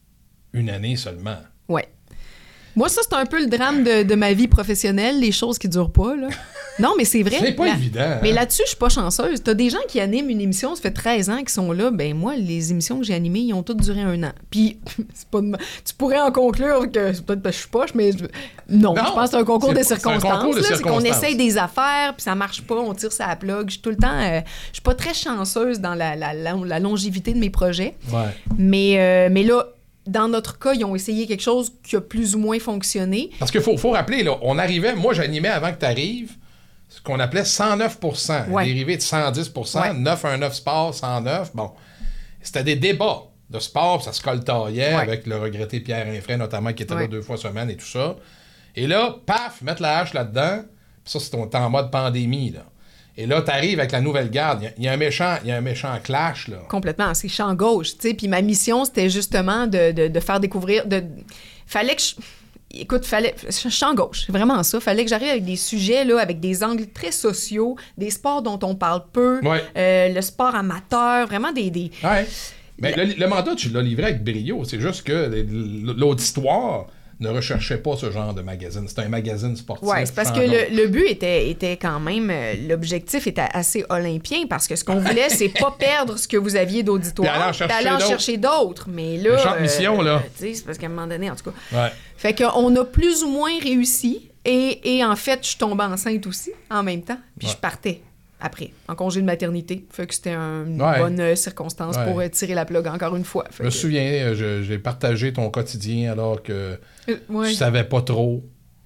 une année seulement. Ouais. Moi, ça, c'est un peu le drame de, de ma vie professionnelle, les choses qui durent pas, là. Non, mais c'est vrai. C'est pas La- évident. hein? Mais là-dessus, je suis pas chanceuse. T'as des gens qui animent une émission, ça fait treize ans qu'ils sont là. Ben moi, les émissions que j'ai animées, ils ont toutes duré un an. Puis, c'est pas de ma- tu pourrais en conclure que c'est peut-être parce que je suis poche, mais je- non, Non, je pense que c'est un concours c'est de pas- c'est un circonstances. concours de là. C'est qu'on circonstances. essaye des affaires, puis ça marche pas, on tire ça à la plug. Je suis tout le temps... euh, je suis pas très chanceuse dans la, la, la, la longévité de mes projets. Ouais. Mais, euh, mais là, dans notre cas, ils ont essayé quelque chose qui a plus ou moins fonctionné. Parce qu'il faut, faut rappeler, là, on arrivait, moi j'animais avant que tu arrives, ce qu'on appelait cent neuf pour cent, Ouais. dérivé de cent dix pour cent, Ouais. neuf un neuf sport, cent neuf. Bon, c'était des débats de sport, ça se coltaillait Ouais. avec le regretté Pierre Infray, notamment, qui était là Ouais. deux fois semaine et tout ça. Et là, paf, mettre la hache là-dedans, puis ça, c'est on était en mode pandémie, là. Et là, tu arrives avec la Nouvelle Garde, il y a- il y, a un méchant, il y a un méchant clash, là. Complètement, c'est champ gauche, tu sais. Puis ma mission, c'était justement de, de, de faire découvrir... De... Fallait que je... Écoute, fallait... Champ gauche, c'est vraiment ça. Fallait que j'arrive avec des sujets, là, avec des angles très sociaux, des sports dont on parle peu, Ouais. euh, le sport amateur, vraiment des... des... Ouais. Mais le, le mandat, tu l'as livré avec brio. C'est juste que l'auditoire ne recherchait pas ce genre de magazine. C'était un magazine sportif. Ouais, c'est parce que le, le but était, était quand même... euh, L'objectif était assez olympien, parce que ce qu'on voulait, c'est pas perdre ce que vous aviez d'auditoire, Puis aller en chercher d'aller en d'autres. chercher d'autres. Mais là... Méchante mission, là. Tu sais, c'est parce qu'à un moment donné, en tout cas... Ouais. Fait qu'on a plus ou moins réussi. Et, et en fait, je suis tombée enceinte aussi, en même temps. Puis Ouais. je partais après, en congé de maternité. Fait que c'était un- une Ouais. bonne euh, circonstance Ouais. pour euh, tirer la plug encore une fois. Fait Je me que- souviens, euh, je- j'ai partagé ton quotidien alors que Euh, ouais. je savais pas trop.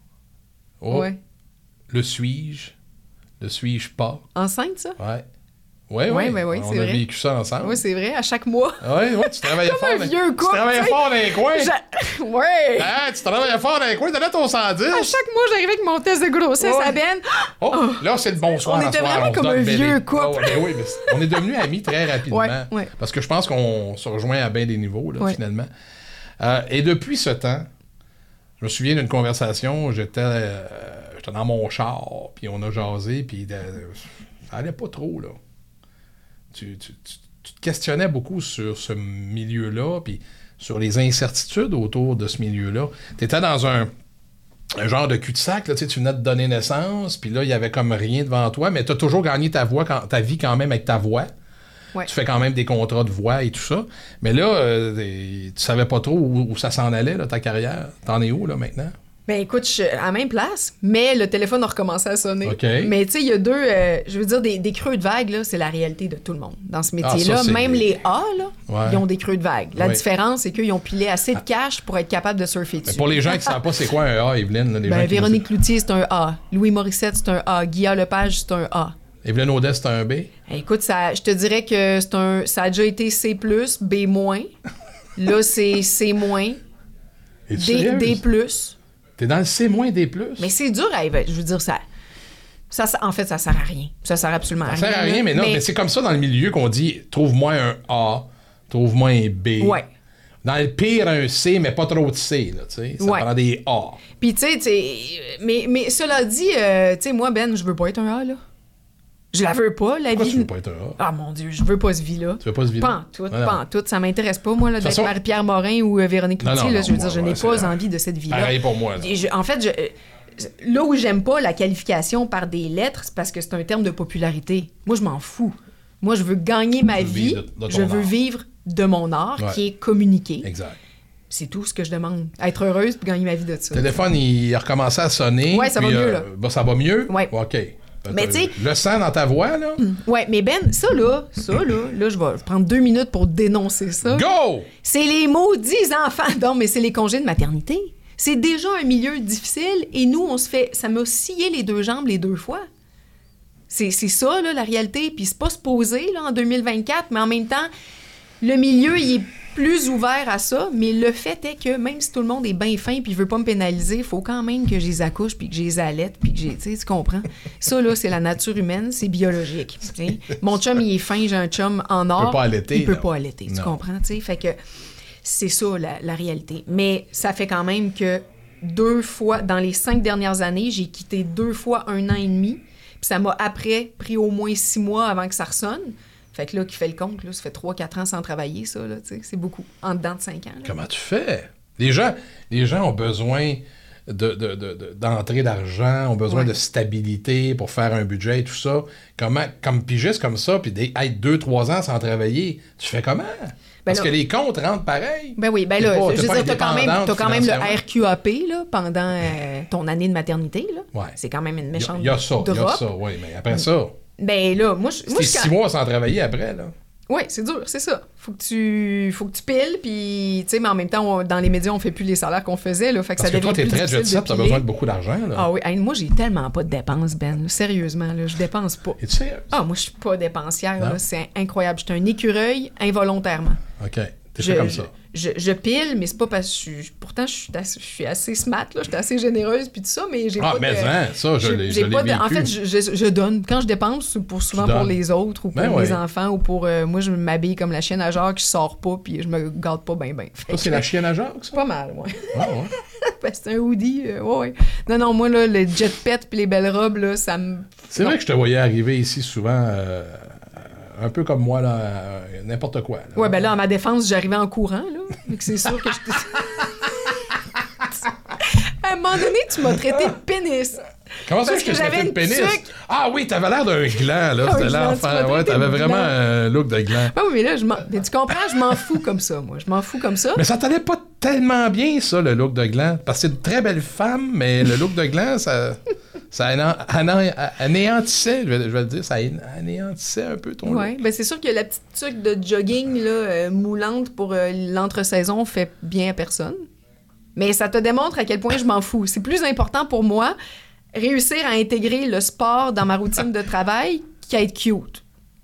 Oh, Ouais. le suis-je? Le suis-je pas? Enceinte, ça? Ouais. Ouais, Ouais, ouais. ouais, ouais, On c'est a vrai. vécu ça ensemble. Oui, c'est vrai, à chaque mois. Ouais, ouais, tu travaillais Comme fort. un dans- vieux tu couple, travaillais tu sais. fort dans les coins. J'a- ouais! Hein, tu travaillais fort dans les coins, donnais ton cent dix. À chaque mois, j'arrivais avec mon test de grossesse Ouais. à Ben. Oh, là, c'est le bonsoir. On à était soir, vraiment se comme donne un bébé. vieux couple. Ah ouais, ben oui, mais c'est- on est devenus amis très rapidement. Ouais, ouais. Parce que je pense qu'on se rejoint à bien des niveaux, là, Ouais. finalement. Euh, et depuis ce temps, je me souviens d'une conversation, j'étais, euh, j'étais dans mon char, puis on a jasé, puis euh, ça allait pas trop, là. Tu, tu- tu- tu te questionnais beaucoup sur ce milieu-là, puis sur les incertitudes autour de ce milieu-là. Tu étais dans un, un genre de cul-de-sac, là, tu sais, tu venais de donner naissance, puis là, il y avait comme rien devant toi, mais tu as toujours gagné ta, voix, quand- ta vie quand même avec ta voix. Ouais. Tu fais quand même des contrats de voix et tout ça. Mais là, euh, tu savais pas trop où, où ça s'en allait, là, ta carrière. T'en es où, là, maintenant? Ben écoute, je suis à la même place, mais le téléphone a recommencé à sonner. OK. Mais tu sais, il y a deux, euh, je veux dire, des, des creux de vague, là, c'est la réalité de tout le monde dans ce métier-là. Ah, ça, c'est- Même les A, là, Ouais. ils ont des creux de vague. La Ouais. différence, c'est qu'ils ont pilé assez de cash pour être capables de surfer Mais dessus. pour les gens qui ne savent pas c'est quoi un A, Evelyne, là, les gens Ben, qui Véronique Cloutier, c'est un A. Louis Morissette, c'est un A. Guillaume Lepage, c'est un A. nous- Evelyne Audet, c'est un B. Écoute, ça, je te dirais que c'est un, ça a déjà été C plus, B moins. Là, c'est C moins, Es-tu D, sérieuse? D plus. T'es dans le C moins D plus. Mais c'est dur à évaluer. Je veux dire, ça, ça, ça- en fait, ça sert à rien. Ça sert absolument à Ça rien. sert à rien, mais non, mais, Mais c'est comme ça dans le milieu qu'on dit trouve-moi un A Trouve-moi un B. Ouais. Dans le pire, un C, mais pas trop de C, là, tu sais. Ça Ouais. prend des A. Puis, tu sais, tu sais, mais, mais cela dit, euh, tu sais, moi, Ben, je veux pas être un A, là. Je la veux pas, la Pourquoi vie. tu veux pas être un A? Ah, mon Dieu, je veux pas ce vie-là. Tu veux pas ce vie-là? Pas en tout, Non, non. pas en tout. Ça m'intéresse pas, moi, là, De d'être toute façon- Marie-Pierre Morin ou euh, Véronique Non, Cloutier, non, là. non, Je veux dire, moi, je n'ai ouais, pas c'est- envie de cette vie-là. Pareil pour moi, là. Et je- en fait, je, là où j'aime pas la qualification par des lettres, c'est parce que c'est un terme de popularité. Moi, je m'en fous. Moi, je veux gagner ma Tu veux vie. vivre de- de ton je veux art. vivre de mon art, Ouais. qui est communiqué. Exact. C'est tout ce que je demande. Être heureuse puis gagner ma vie de ça. Le téléphone, il a recommencé à sonner. Ouais, ça va puis, mieux, euh, là. bah, ça va mieux? Ouais. OK. Mais tu sais- Le sang dans ta voix, là. Ouais, mais Ben, ça là, ça là, là, je vais prendre deux minutes pour dénoncer ça. Go! C'est les maudits enfants. Non, mais c'est les congés de maternité. C'est déjà un milieu difficile et nous, on se fait... Ça m'a scié les deux jambes les deux fois. C'est c'est ça, là, la réalité. Puis c'est pas se poser, là, en deux mille vingt-quatre, mais en même temps, le milieu, il est plus ouvert à ça, mais le fait est que même si tout le monde est bien fin puis veut pas me pénaliser, il faut quand même que je les accouche puis que je les allaite puis que j'ai... Tu sais, tu comprends? Ça, là, c'est la nature humaine, c'est biologique. tu sais. Mon chum, il est fin, j'ai un chum en or. Il peut pas allaiter, Il peut là. pas allaiter, tu Non. comprends? tu sais? Fait que c'est ça, la, la réalité. Mais ça fait quand même que deux fois, dans les cinq dernières années, j'ai quitté deux fois un an et demi. Puis ça m'a après pris au moins six mois avant que ça ressonne. Fait que là, qui fait le compte, là, ça fait trois quatre ans sans travailler, ça, là, tu sais, c'est beaucoup. En dedans de cinq ans. là. Comment tu fais? Les gens, les gens ont besoin de, de- de- de- d'entrée d'argent, ont besoin Ouais. de stabilité pour faire un budget et tout ça. Comment, comme pigiste comme ça, puis des- être deux, trois ans sans travailler, tu fais comment? Parce là- que les comptes rentrent pareil. Ben oui, ben T'es là, pas- je t'es veux pas dire, t'as quand même, indépendante t'as quand même le financièrement. R Q A P, là, pendant euh, ton année de maternité, là. Ouais. C'est quand même une Il y a- méchante il y a ça, il y a drop. ça, oui, mais après ça, Ben là, moi, je... moi, c'est je- six mois sans travailler après, là. Oui, c'est dur, c'est ça. Faut que tu, faut que tu piles, puis, tu sais, mais en même temps, on- dans les médias, on fait plus les salaires qu'on faisait, là, fait que Parce ça que toi, devient t'es plus très jet difficile set, de t'as piler. besoin de beaucoup d'argent, là. Ah oui, hey, moi, j'ai tellement pas de dépenses, Ben, là. Sérieusement, là, je dépense pas. Es-tu sérieux? Ah, moi, je suis pas dépensière, Non? là, c'est incroyable. Je suis un écureuil involontairement. OK, t'es Je, fait comme je, ça. je, je pile, mais c'est pas parce que je suis... Pourtant, je suis assez, je suis assez smart, là, je suis assez généreuse, puis tout ça, mais j'ai Ah, pas mais de... hein, ça, je j'ai- l'ai j'ai je l'ai pas de- En vécu. fait, je, je- je donne. Quand je dépense, c'est pour, souvent Tu pour donnes. les autres ou pour Ben mes ouais. enfants ou pour... euh, moi, je m'habille comme la chienne à Jacques, je sors pas, puis je me garde pas bien, bien. Ça, c'est la chienne à Jacques, ça? Pas mal, ouais. Ah, ouais. Ben, c'est un hoodie, euh, ouais, ouais. Non, non, moi, là, le jet pet puis les belles robes, là, ça me... C'est Non. vrai que je te voyais arriver ici souvent, euh, un peu comme moi, là, euh, n'importe quoi. là. Ouais, ben là, en ma défense, j'arrivais en courant, là. Fait que c'est sûr que je... À un moment donné, tu m'as traité de pénis. Comment ça parce que je que t'ai j'avais traité de une pénis? tuque. Ah oui, t'avais l'air d'un gland, là. Ah oui, C'était je m'en- tu l'enfant. m'as Ouais, traité t'avais de vraiment gland. un look de gland. Ah oui, mais là, je m'en... mais tu comprends, je m'en fous comme ça, moi. Je m'en fous comme ça. Mais ça t'allait pas tellement bien, ça, le look de gland. Parce que c'est une très belle femme, mais le look de gland, ça, ça ané- ané- anéantissait, je vais, je vais le dire, ça anéantissait un peu ton Ouais, look. ben c'est sûr que la petite truc de jogging là, euh, moulante pour euh, l'entre-saison fait bien à personne. Mais ça te démontre à quel point je m'en fous. C'est plus important pour moi réussir à intégrer le sport dans ma routine de travail qu'à être cute.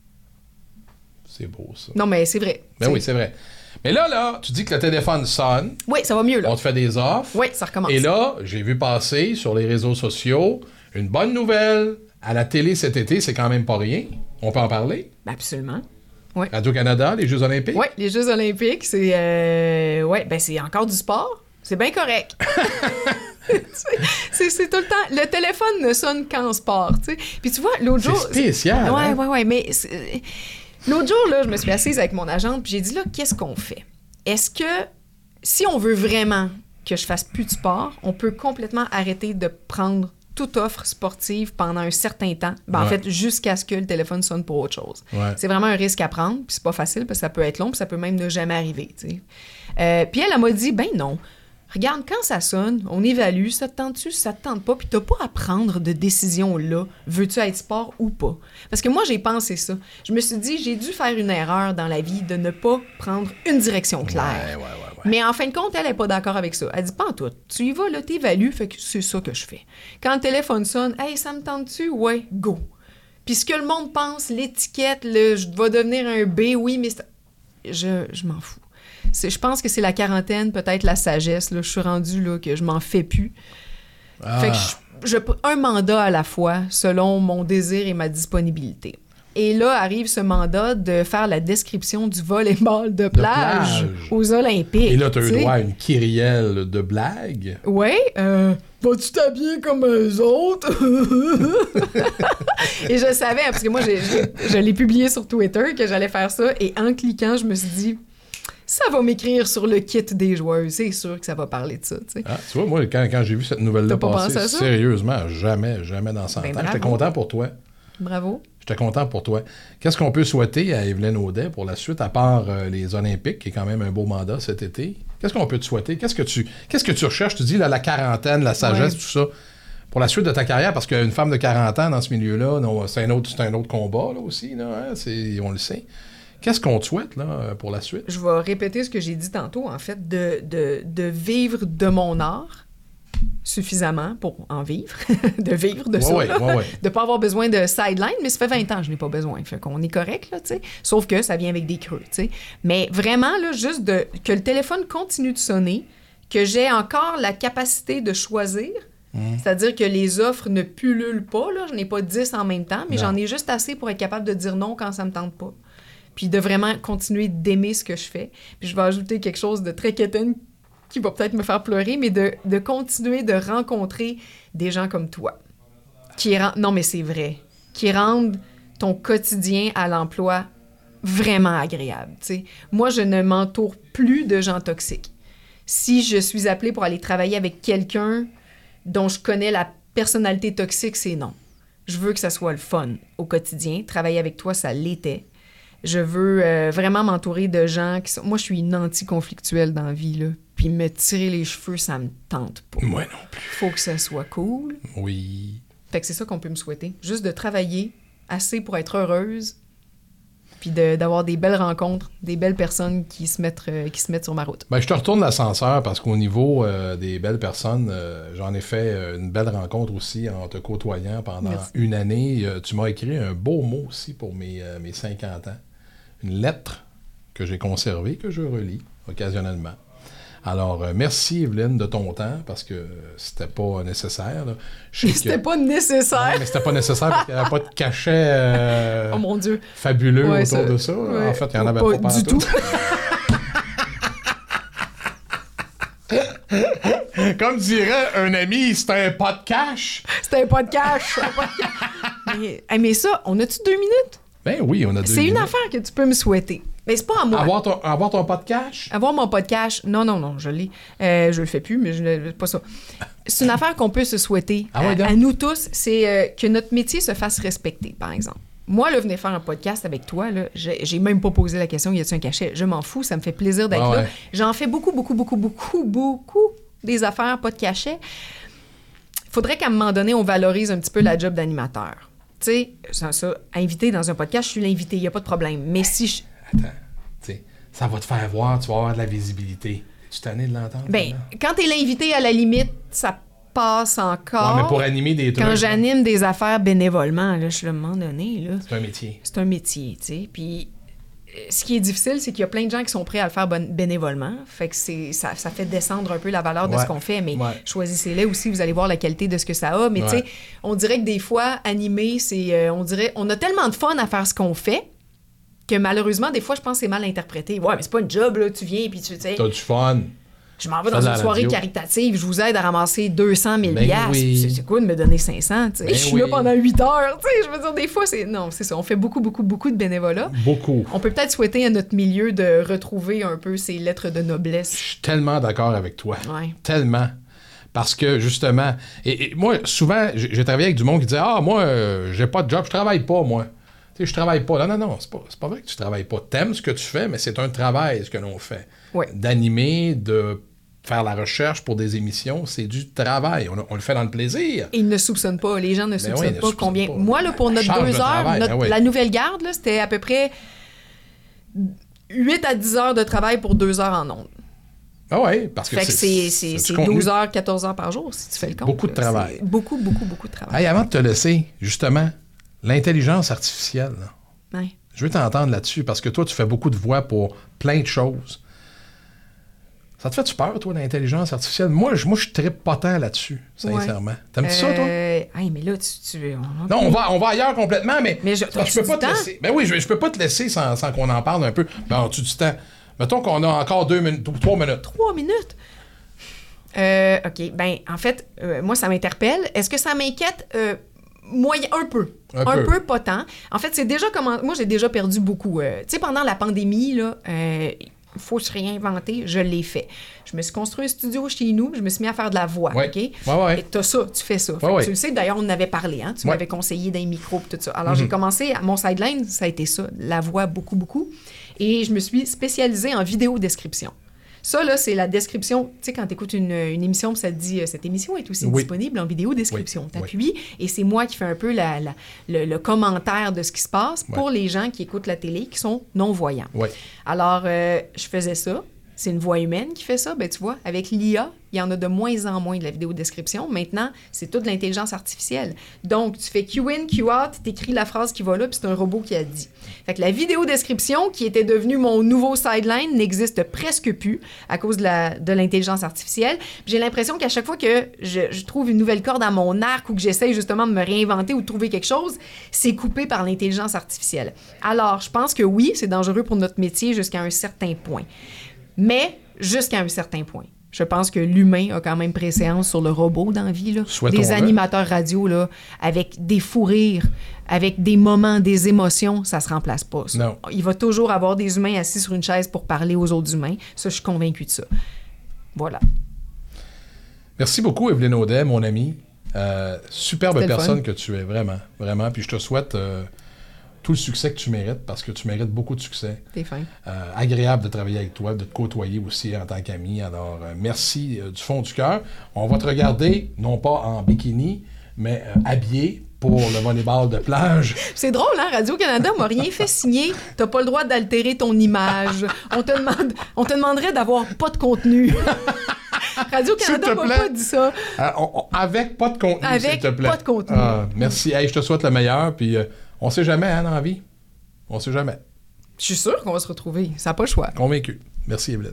C'est beau, ça. Non, mais c'est vrai. Ben C'est- oui, c'est vrai. Mais là, là, tu dis que le téléphone sonne, Oui, ça va mieux, là. on te fait des offres. Oui, ça recommence. Et là, j'ai vu passer sur les réseaux sociaux une bonne nouvelle. À la télé cet été, c'est quand même pas rien. On peut en parler. Ben, absolument. Radio-Canada, les Jeux Olympiques. Oui, les Jeux olympiques, c'est... Euh... Ouais, ben c'est encore du sport. C'est bien correct. c'est, c'est tout le temps... Le téléphone ne sonne qu'en sport, tu sais. Puis tu vois, l'autre C'est jour... spécial. Ouais, hein? ouais, ouais, mais c'est- l'autre jour, là, je me suis assise avec mon agente, puis j'ai dit, là, qu'est-ce qu'on fait? Est-ce que, si on veut vraiment que je fasse plus de sport, on peut complètement arrêter de prendre toute offre sportive pendant un certain temps, ben, en Ouais. fait, jusqu'à ce que le téléphone sonne pour autre chose. Ouais. C'est vraiment un risque à prendre, puis c'est pas facile, parce que ça peut être long, puis ça peut même ne jamais arriver, tu sais. Euh, puis elle, elle m'a dit, ben non, regarde, quand ça sonne, on évalue, ça te tente-tu, ça te tente pas, puis t'as pas à prendre de décision là. Veux-tu être sport ou pas? Parce que moi, j'ai pensé ça. Je me suis dit, j'ai dû faire une erreur dans la vie de ne pas prendre une direction claire. Ouais, ouais, ouais, ouais. Mais en fin de compte, elle n'est pas d'accord avec ça. Elle dit, pas en tout. Tu y vas, là, t'évalues, fait que c'est ça que je fais. Quand le téléphone sonne, hey, ça me tente-tu? Ouais, go. Puis ce que le monde pense, l'étiquette, le je vais devenir un B, oui, mais c'est- je, je m'en fous. C'est- je pense que c'est la quarantaine, peut-être la sagesse. Là. Je suis rendue là, que je m'en fais plus. Ah. Fait que je, je- un mandat à la fois, selon mon désir et ma disponibilité. Et là arrive ce mandat de faire la description du volleyball de plage, plage. aux Olympiques. Et là, tu as eu t'sais. droit à une kyrielle de blagues. Oui, euh, vas-tu t'habiller comme eux autres? Et je savais, parce que moi, j'ai, j'ai- je l'ai publié sur Twitter, que j'allais faire ça. Et en cliquant, je me suis dit, ça va m'écrire sur le kit des joueurs. C'est sûr que ça va parler de ça, tu sais. Ah, tu vois, moi, quand, quand j'ai vu cette nouvelle-là T'as pas passer, pensé à ça? sérieusement, jamais, jamais dans cent Ben, ans. bravo. J'étais content pour toi. Bravo. J'étais content pour toi. Qu'est-ce qu'on peut souhaiter à Evelyne Audet pour la suite, à part euh, les Olympiques, qui est quand même un beau mandat cet été? Qu'est-ce qu'on peut te souhaiter? Qu'est-ce que tu, qu'est-ce que tu recherches? Tu dis là, la quarantaine, la sagesse, Ouais. tout ça. Pour la suite de ta carrière, parce qu'une femme de quarante ans dans ce milieu-là, non, c'est, un autre, c'est un autre combat là, aussi, là, hein? C'est, on le sait. Qu'est-ce qu'on te souhaite là, pour la suite? Je vais répéter ce que j'ai dit tantôt, en fait, de, de, de vivre de mon art suffisamment pour en vivre, de vivre de Ouais, ça, ouais, là. ouais, ouais. De pas avoir besoin de sideline, mais ça fait vingt ans que je n'ai pas besoin, fait qu'on est correct, là, tu sais. Sauf que ça vient avec des creux, tu sais. Mais vraiment, là, juste de, que le téléphone continue de sonner, que j'ai encore la capacité de choisir, c'est-à-dire que les offres ne pullulent pas, là, je n'ai pas dix en même temps, mais Non. j'en ai juste assez pour être capable de dire non quand ça me tente pas. Puis de vraiment continuer d'aimer ce que je fais. Puis je vais ajouter quelque chose de très quétaine qui va peut-être me faire pleurer, mais de, de continuer de rencontrer des gens comme toi. Qui rend... Non, mais c'est vrai. Qui rendent ton quotidien à l'emploi vraiment agréable. T'sais. Moi, je ne m'entoure plus de gens toxiques. Si je suis appelée pour aller travailler avec quelqu'un dont je connais la personnalité toxique, c'est non. Je veux que ça soit le fun au quotidien. Travailler avec toi, ça l'était. Je veux euh, vraiment m'entourer de gens qui sont... Moi, je suis une anti-conflictuelle dans la vie, là. Puis me tirer les cheveux, ça me tente pas. Moi non plus. Faut que ça soit cool. Oui. Fait que c'est ça qu'on peut me souhaiter. Juste de travailler assez pour être heureuse, puis de- d'avoir des belles rencontres, des belles personnes qui se mettent, euh, qui se mettent sur ma route. Ben, je te retourne l'ascenseur parce qu'au niveau euh, des belles personnes, euh, j'en ai fait euh, une belle rencontre aussi en te côtoyant pendant Merci. une année. Euh, tu m'as écrit un beau mot aussi pour mes, euh, mes cinquante ans. Une lettre que j'ai conservée, que je relis occasionnellement. Alors, euh, merci Evelyne de ton temps parce que euh, c'était pas nécessaire. Là. Je sais que- C'était pas nécessaire. Non, mais c'était pas nécessaire parce qu'il n'y avait pas de cachet euh, Oh mon Dieu. fabuleux Ouais, autour ça- de ça. ouais. En fait, il n'y en avait Pas pas, du pantoute. tout. Comme dirait un ami, c'est un pas de cash. C'était un podcast. un podcast. mais, hey, mais ça, on a-tu deux minutes? Ben oui, on a deux C'est une minutes. affaire que tu peux me souhaiter. Mais c'est pas à moi. Avoir ton, avoir ton pas de cash? Avoir mon podcast, non, non, non, je l'ai. Euh, je le fais plus, mais je ne pas ça. C'est une affaire qu'on peut se souhaiter Ah ouais, à, donc? à nous tous, c'est euh, que notre métier se fasse respecter, par exemple. Moi, là, venir faire un podcast avec toi, là, j'ai j'ai même pas posé la question, y a-t-il un cachet? Je m'en fous, ça me fait plaisir d'être Ah ouais. là. J'en fais beaucoup, beaucoup, beaucoup, beaucoup, beaucoup des affaires, pas de cachet. Faudrait qu'à un moment donné, on valorise un petit peu la job d'animateur. Tu sais, ça, ça, invité dans un podcast, je suis l'invité, y a pas de problème. Mais si je... Attends, tu sais, ça va te faire voir, tu vas avoir de la visibilité. Tu t'en es de l'entendre? Ben, là? quand t'es l'invité, à la limite, ça passe encore. Ouais, mais pour animer des trucs, Quand là, j'anime des affaires bénévolement, là, je suis à un moment donné, là, c'est un métier. c'est un métier, tu sais. Puis, euh, ce qui est difficile, c'est qu'il y a plein de gens qui sont prêts à le faire bon- bénévolement. Fait que c'est, ça, ça fait descendre un peu la valeur de Ouais. ce qu'on fait. Mais Ouais. choisissez-les aussi, vous allez voir la qualité de ce que ça a. Mais tu Ouais. sais, on dirait que des fois, animer, c'est... euh, on dirait... On a tellement de fun à faire ce qu'on fait que malheureusement, des fois, je pense que c'est mal interprété. Ouais, mais c'est pas une job, là. Tu viens, puis tu sais... T'as du fun. Je m'en vais Fais dans de une la soirée radio. caritative, je vous aide à ramasser deux cent mille Ben piastres. oui. C'est, c'est quoi de me donner cinq cents, tu sais? Ben je suis oui. là pendant huit heures, tu sais. Je veux dire, des fois, c'est... Non, c'est ça. On fait beaucoup, beaucoup, beaucoup de bénévolat. Beaucoup. On peut peut-être souhaiter à notre milieu de retrouver un peu ces lettres de Je noblesse. suis tellement d'accord avec toi. Ouais. Tellement. Parce que, justement, et, et moi, souvent, j'ai j'ai travaillé avec du monde qui disait « Ah, moi, euh, j'ai pas de job, je travaille pas, moi. » Tu sais, je travaille pas. Non, non, non, c'est pas, c'est pas vrai que tu travailles pas. T'aimes ce que tu fais, mais c'est un travail, ce que l'on fait. Ouais. D'animer, de faire la recherche pour des émissions, c'est du travail. On, a- on le fait dans le plaisir. Ils ne soupçonnent pas, les gens ne soupçonnent oui, ils ne pas soupçonnent combien... pas. Moi, là, pour La notre charge deux de heures, travail, notre- ben oui. la nouvelle garde, là, c'était à peu près huit à dix heures de travail pour deux heures en ondes. Ah oui, parce que Fait que c'est, c'est, du c'est contenu. douze heures, quatorze heures par jour, si tu fais le compte. Beaucoup de là. travail. C'est beaucoup, beaucoup, beaucoup de travail. Hey, avant de te laisser, justement, l'intelligence artificielle, là, Ouais. je veux t'entendre là-dessus parce que toi, tu fais beaucoup de voix pour plein de choses. Ça te fait-tu peur, toi, l'intelligence artificielle? Moi, je, moi, je trippe pas tant là-dessus, sincèrement. Ouais. T'aimes-tu euh... ça, toi? Hey, mais là, tu... tu on... Non, on va, on va ailleurs complètement, mais... Mais je, je peux pas te laisser... Ben oui, je, je peux pas te laisser sans, sans qu'on en parle un peu. Ben, tu du temps. Mettons qu'on a encore deux minutes, trois minutes. Trois minutes? Euh, OK. Ben, en fait, euh, moi, ça m'interpelle. Est-ce que ça m'inquiète? Euh, moyen, un peu. Un, un peu. peu, pas tant. En fait, c'est déjà comment... Moi, j'ai déjà perdu beaucoup. Euh, tu sais, pendant la pandémie, là... Euh, il faut se réinventer, je l'ai fait. Je me suis construit un studio chez nous, je me suis mis à faire de la voix, ouais. OK? Ouais, ouais. Et t'as ça, tu fais ça. Ouais, ouais. Tu le sais, d'ailleurs, on en avait parlé, hein? Tu ouais. m'avais conseillé d'un micro et tout ça. Alors, mm-hmm. j'ai commencé, à mon sideline, ça a été ça, la voix beaucoup, beaucoup. Et je me suis spécialisée en vidéo description. Ça, là, c'est la description. Tu sais, quand tu écoutes une, une émission, ça te dit euh, « Cette émission est aussi oui. disponible en vidéo description. Oui. » Tu appuies oui. et c'est moi qui fais un peu la, la, le, le commentaire de ce qui se passe pour oui. les gens qui écoutent la télé, qui sont non-voyants. Oui. Alors, euh, je faisais ça. C'est une voix humaine qui fait ça. Ben, tu vois, avec l'I A, il y en a de moins en moins de la vidéo description. Maintenant, c'est toute l'intelligence artificielle. Donc, tu fais Q in, Q out, tu écris la phrase qui va là, puis c'est un robot qui a dit. Fait que la vidéo description, qui était devenue mon nouveau sideline, n'existe presque plus à cause de, la, de l'intelligence artificielle. Puis j'ai l'impression qu'à chaque fois que je, je trouve une nouvelle corde à mon arc ou que j'essaye justement de me réinventer ou de trouver quelque chose, c'est coupé par l'intelligence artificielle. Alors, je pense que oui, c'est dangereux pour notre métier jusqu'à un certain point. Mais jusqu'à un certain point. Je pense que l'humain a quand même préséance sur le robot dans la vie. Là. Des animateurs radio là, avec des fous rires, avec des moments, des émotions, ça se remplace pas. Ça. Non. Il va toujours avoir des humains assis sur une chaise pour parler aux autres humains. Ça, je suis convaincue de ça. Voilà. Merci beaucoup, Evelyne Audet, mon amie. Euh, superbe C'était personne que tu es, vraiment. Vraiment. Puis je te souhaite... Euh, tout le succès que tu mérites, parce que tu mérites beaucoup de succès. T'es fin. Euh, agréable de travailler avec toi, de te côtoyer aussi en tant qu'ami. Alors, euh, merci euh, du fond du cœur. On va te regarder, non pas en bikini, mais euh, habillé pour le volleyball de plage. C'est drôle, hein? Radio-Canada m'a rien fait signer. T'as pas le droit d'altérer ton image. On te, demande, on te demanderait d'avoir pas de contenu. Radio-Canada m'a pas dit ça. Euh, on, on, avec pas de contenu, avec s'il te plaît. Avec pas de contenu. Ah, merci. Hey, je te souhaite le meilleur, puis... Euh, on sait jamais, hein, dans la vie. On sait jamais. Je suis sûr qu'on va se retrouver. Ça n'a pas le choix. Convaincu. Merci, Evelyne.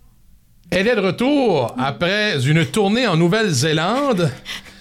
Elle est de retour après une tournée en Nouvelle-Zélande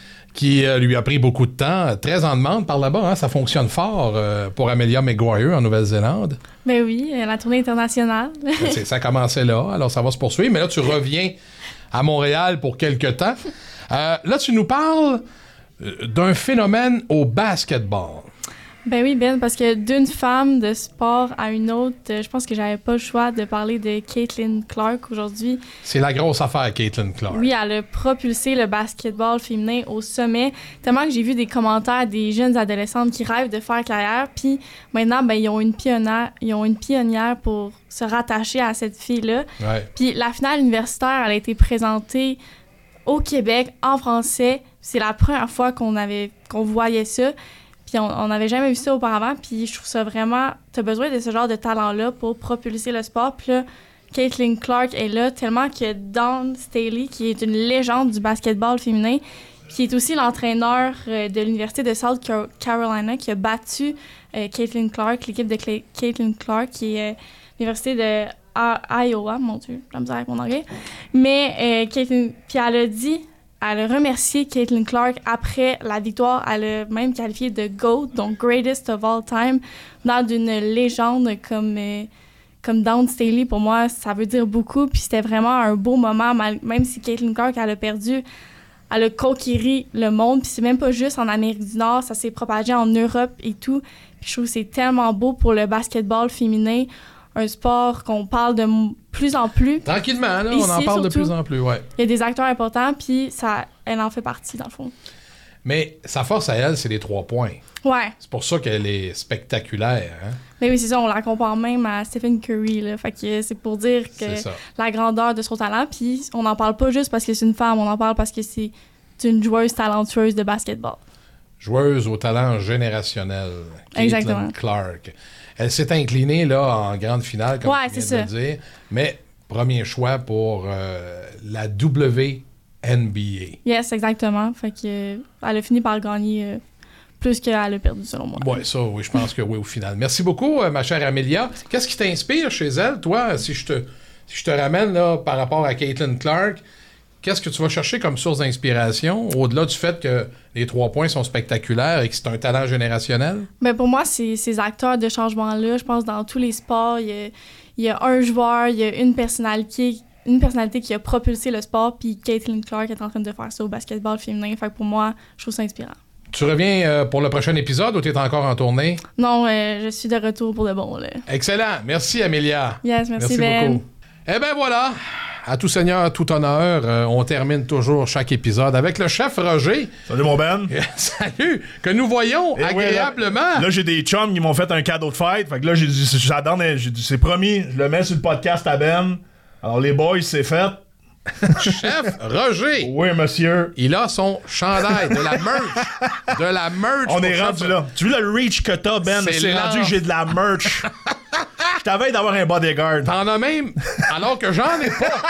qui euh, lui a pris beaucoup de temps. Très en demande par là-bas. Hein, ça fonctionne fort euh, pour Amelia McGuire en Nouvelle-Zélande. Ben oui, la tournée internationale. C'est, ça commençait là, alors ça va se poursuivre. Mais là, tu reviens à Montréal pour quelque temps. Euh, là, tu nous parles d'un phénomène au basketball. Ben oui, Ben, parce que d'une femme de sport à une autre, je pense que j'avais pas le choix de parler de Caitlin Clark aujourd'hui. C'est la grosse affaire, Caitlin Clark. Oui, elle a propulsé le basketball féminin au sommet, tellement que j'ai vu des commentaires des jeunes adolescentes qui rêvent de faire carrière, puis maintenant, ben, ils ont une pionnière, ils ont une pionnière pour se rattacher à cette fille-là. Ouais. Puis la finale universitaire, elle a été présentée au Québec, en français. C'est la première fois qu'on avait, qu'on voyait ça. Puis on n'avait jamais vu ça auparavant. Puis je trouve ça vraiment... T'as besoin de ce genre de talent-là pour propulser le sport. Puis là, Caitlin Clark est là tellement que Dawn Staley, qui est une légende du basketball féminin, qui est aussi l'entraîneur de l'Université de South Carolina, qui a battu euh, Caitlin Clark, l'équipe de Cla- Caitlin Clark, qui est euh, l'Université de I- Iowa. Mon Dieu, j'ai la misère avec mon anglais. Mais euh, Caitlin... Puis elle a dit... Elle a remercié Caitlin Clark après la victoire. Elle a même qualifié de GOAT, donc Greatest of All Time, dans une légende comme, euh, comme Dawn Staley. Pour moi, ça veut dire beaucoup. Puis c'était vraiment un beau moment, même si Caitlin Clark, elle a perdu, elle a conquéri le monde. Puis c'est même pas juste en Amérique du Nord, ça s'est propagé en Europe et tout. Puis je trouve que c'est tellement beau pour le basketball féminin. Un sport qu'on parle de plus en plus. Tranquillement, là, Ici, on en parle surtout, de plus en plus, ouais. Il y a des acteurs importants, puis ça, elle en fait partie, dans le fond. Mais sa force à elle, c'est les trois points. Ouais. C'est pour ça qu'elle est spectaculaire, hein? Mais oui, c'est ça, on la compare même à Stephen Curry, là. Fait que c'est pour dire que la grandeur de son talent, puis on n'en parle pas juste parce que c'est une femme, on en parle parce que c'est une joueuse talentueuse de basketball. Joueuse au talent générationnel. Caitlin Clark. Elle s'est inclinée là, en grande finale, comme ouais, tu viens de le dire. Mais premier choix pour euh, la W N B A. Yes, exactement. Fait que, euh, elle a fini par gagner euh, plus qu'elle a perdu, selon moi. Oui, ça, oui, je pense que oui, au final. Merci beaucoup, euh, ma chère Amelia. Qu'est-ce qui t'inspire chez elle, toi, si je te, Si je te ramène là, par rapport à Caitlin Clark, qu'est-ce que tu vas chercher comme source d'inspiration, au-delà du fait que les trois points sont spectaculaires et que c'est un talent générationnel? Ben pour moi, c'est ces acteurs de changement-là. Je pense dans tous les sports, il y a, il y a un joueur, il y a une personnalité, une personnalité qui a propulsé le sport, puis Caitlin Clark est en train de faire ça au basketball féminin. Fait que pour moi, je trouve ça inspirant. Tu reviens euh, pour le prochain épisode ou tu es encore en tournée? Non, euh, je suis de retour pour de bon. Là. Excellent. Merci, Amélia. Yes, merci, merci Ben. beaucoup. Eh bien voilà. À tout seigneur, tout honneur, euh, on termine toujours chaque épisode avec le chef Roger. Salut mon Ben. Salut, que nous voyons Et agréablement. Ouais, là, là j'ai des chums qui m'ont fait un cadeau de fête. Fait que là, j'ai dit, j'adore, j'ai dit, c'est promis, je le mets sur le podcast à Ben. Alors les boys, c'est fait. Chef Roger. Oui, monsieur. Il a son chandail, de la merch. De la merch. On est rendu là. Tu vois le reach que t'as, Ben? C'est, c'est rendu que j'ai de la merch. Je t'avais d'avoir un bodyguard. T'en as même, alors que j'en ai pas.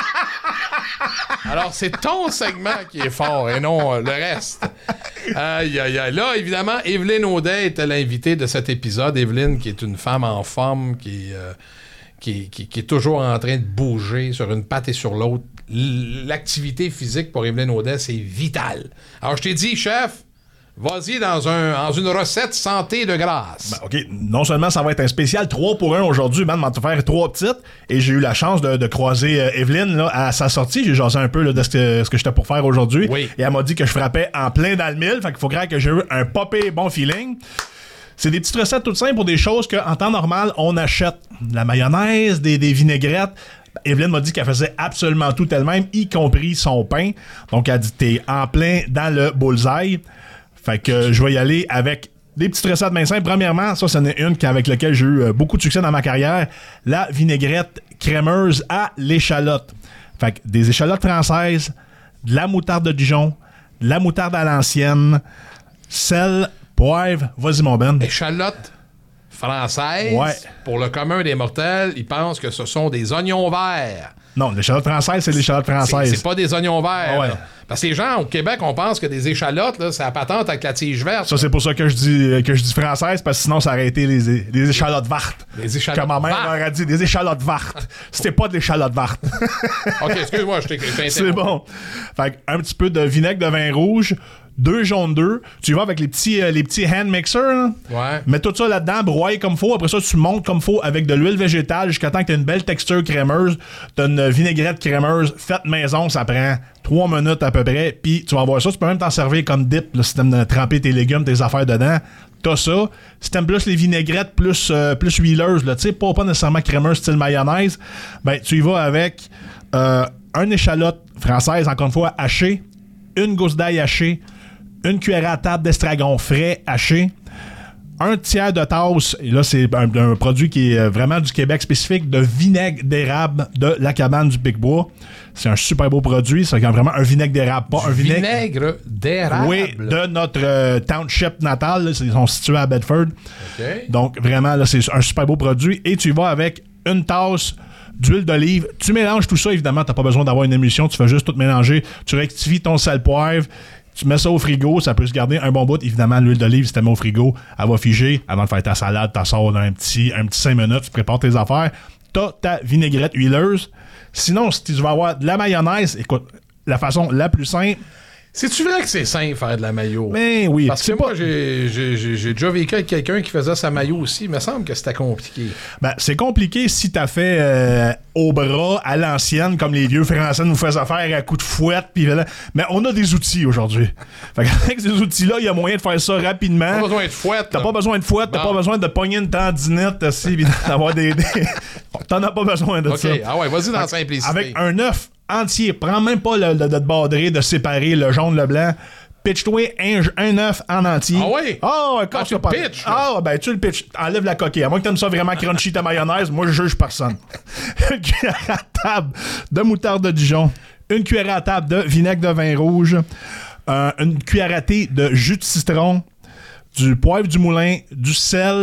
Alors, c'est ton segment qui est fort et non euh, le reste. Aïe, aïe, aïe. Là, évidemment, Evelyne Audet était l'invitée de cet épisode. Evelyne, qui est une femme en forme, qui, euh, qui, qui, qui est toujours en train de bouger sur une patte et sur l'autre. L'activité physique pour Evelyne Audet, c'est vital. Alors, je t'ai dit, chef, vas-y dans, un, dans une recette santé de grâce. Ben, OK, non seulement ça va être un spécial trois pour un aujourd'hui, man, m'en te faire trois petites, et j'ai eu la chance de, de croiser euh, Evelyne là, à sa sortie. J'ai jasé un peu là, de ce que, ce que j'étais pour faire aujourd'hui. Oui. Et elle m'a dit que je frappais en plein dans le mille, fait qu'il faut croire que j'ai eu un popé bon feeling. C'est des petites recettes toutes simples pour des choses qu'en temps normal, on achète. De la mayonnaise, des, des vinaigrettes. Evelyne m'a dit qu'elle faisait absolument tout elle-même, y compris son pain. Donc, elle a dit, t'es en plein dans le bullseye. Fait que euh, je vais y aller avec des petites recettes bien simples. Premièrement, ça, c'en est une avec laquelle j'ai eu euh, beaucoup de succès dans ma carrière. La vinaigrette crémeuse à l'échalote. Fait que des échalotes françaises, de la moutarde de Dijon, de la moutarde à l'ancienne, sel, poivre. Vas-y, mon Ben. Échalote française, ouais. Pour le commun des mortels, ils pensent que ce sont des oignons verts. Non, l'échalote française, c'est l'échalote française. C'est, c'est pas des oignons verts. Ah ouais. Parce que les gens, au Québec, on pense que des échalotes, là, c'est la patente avec la tige verte. Ça, c'est pour ça que je dis, que je dis française, parce que sinon, ça aurait été les, les échalotes vertes. Les échalotes Comme ma mère vertes. aurait dit, des échalotes vertes. C'était pas de l'échalote verte. OK, excuse-moi, je t'ai, je t'ai C'est bon. Fait un petit peu de vinaigre de vin rouge, deux jaunes d'œufs. Tu y vas avec les petits, euh, les petits hand mixers. Là. Ouais. Mets tout ça là-dedans, broyer comme faut. Après ça, tu montes comme faut avec de l'huile végétale jusqu'à temps que tu aies une belle texture crémeuse. Tu as une vinaigrette crémeuse faite maison. Ça prend trois minutes à peu près. Puis tu vas avoir ça. Tu peux même t'en servir comme dip là, si tu aimes tremper tes légumes, tes affaires dedans. T'as ça. Si t'aimes plus les vinaigrettes plus, euh, plus huileuses, tu sais, pas, pas nécessairement crémeuse style mayonnaise, ben tu y vas avec euh, un échalote française, encore une fois, hachée, une gousse d'ail hachée, une cuillère à table d'estragon frais haché, un tiers de tasse, et là c'est un, un produit qui est vraiment du Québec spécifique, de vinaigre d'érable de la cabane du Pic-Bois. C'est un super beau produit, c'est vraiment un vinaigre d'érable, pas du un vinaigre... vinaigre d'érable? Oui, de notre euh, township natal, là, ils sont situés à Bedford. Okay. Donc vraiment, là, c'est un super beau produit, et tu y vas avec une tasse d'huile d'olive. Tu mélanges tout ça, évidemment, t'as pas besoin d'avoir une émulsion, tu fais juste tout mélanger. Tu rectifies ton sel poivre, tu mets ça au frigo, ça peut se garder un bon bout. Évidemment, l'huile d'olive, si tu mets au frigo, elle va figer. Avant de faire ta salade, tu sors dans un petit, un petit cinq minutes, tu prépares tes affaires. T'as ta vinaigrette huileuse. Sinon, si tu vas avoir de la mayonnaise, écoute, la façon la plus simple... C'est-tu vrai que c'est simple faire de la mayo? Mais oui. Parce que moi, j'ai, j'ai, j'ai, j'ai déjà vécu avec quelqu'un qui faisait sa mayo aussi. Il me semble que c'était compliqué. Ben, c'est compliqué si t'as fait euh, au bras, à l'ancienne, comme les vieux Français nous faisaient faire à coups de fouette. Pis, mais on a des outils aujourd'hui. Fait qu'avec ces outils-là, il y a moyen de faire ça rapidement. T'as pas besoin de fouette. T'as là. pas besoin de fouette, t'as bon. pas besoin de pogner une tendinite aussi, pis d'avoir des, des... T'en as pas besoin de OK. ça. Ah ouais, vas-y dans la simplicité. Avec un œuf entier, prends même pas le, le, de te badrer, de séparer le jaune, le blanc. Pitch-toi un, un œuf en entier. Ah oui? Oh, ah, tu le pas. pitches, Ah, ben tu le pitches. Enlève la coquille. À moins que t'aimes ça vraiment crunchy ta mayonnaise, moi je juge personne. Une cuillère à table de moutarde de Dijon. Une cuillère à table de vinaigre de vin rouge. Euh, une cuillère à thé de jus de citron. Du poivre du moulin. Du sel.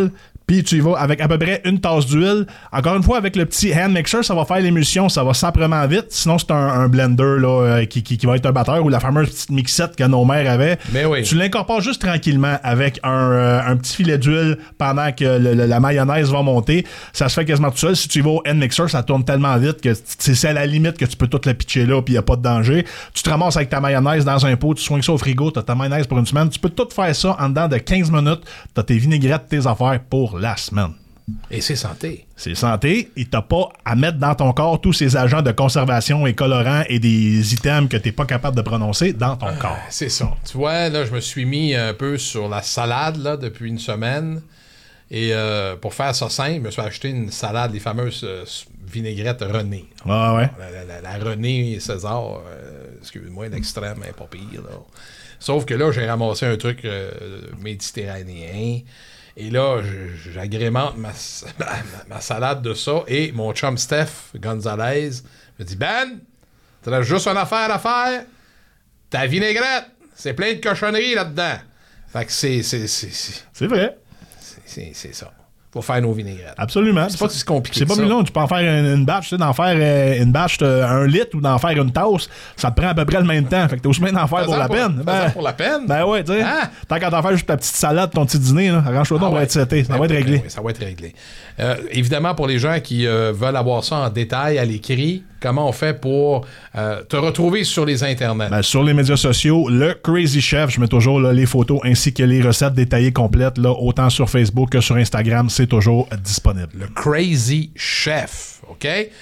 Puis tu y vas avec à peu près une tasse d'huile. Encore une fois, avec le petit hand mixer, ça va faire l'émulsion, ça va s'aprement vite. Sinon, c'est un, un blender là, euh, qui, qui, qui va être un batteur ou la fameuse petite mixette que nos mères avaient. Mais oui. Tu l'incorpores juste tranquillement avec un, euh, un petit filet d'huile pendant que le, le, la mayonnaise va monter. Ça se fait quasiment tout seul. Si tu y vas au hand mixer, ça tourne tellement vite que c'est, c'est à la limite que tu peux tout le pitcher là puis il n'y a pas de danger. Tu te ramasses avec ta mayonnaise dans un pot, tu soignes ça au frigo, tu as ta mayonnaise pour une semaine. Tu peux tout faire ça en dedans de quinze minutes. Tu as tes vinaigrettes, tes affaires pour la semaine. Et c'est santé. C'est santé. Et t'as pas à mettre dans ton corps tous ces agents de conservation et colorants et des items que t'es pas capable de prononcer dans ton euh, corps. C'est ça. Tu vois, là, je me suis mis un peu sur la salade là, depuis une semaine. Et euh, pour faire ça simple, je me suis acheté une salade, les fameuses euh, vinaigrettes René. Ah ouais. La, la, la, la René César, euh, excuse-moi, l'extrême est pas pire. Là. Sauf que là, j'ai ramassé un truc euh, méditerranéen. Et là, j'agrémente ma, ma, ma salade de ça. Et mon chum Steph Gonzalez me dit, Ben, t'as juste une affaire à faire. Ta vinaigrette, c'est plein de cochonneries là-dedans. Fait que c'est... C'est, c'est, c'est, c'est vrai. C'est, c'est, c'est ça. Pour faire nos vinaigrettes. Absolument. C'est pas si compliqué. C'est pas plus long. Tu peux en faire une, une batch, tu sais, d'en faire euh, une batch de un litre ou d'en faire une tasse. Ça te prend à peu près le même temps. Fait que t'es aussi bien d'en faire pour la, pour, peine. Ben, pour la peine. Ben ouais, tu sais. Ah. Tant qu'à t'en faire juste ta petite salade, ton petit dîner, là, arrange-toi donc, ah, on va être seté. Ça ben, va être réglé. Oui, ça va être réglé. Euh, évidemment, pour les gens qui euh, veulent avoir ça en détail à l'écrit, comment on fait pour euh, te retrouver sur les internets? Ben, sur les médias sociaux, le Crazy Chef, je mets toujours là, les photos ainsi que les recettes détaillées complètes, là, autant sur Facebook que sur Instagram, c'est toujours disponible. Le Crazy Chef, OK?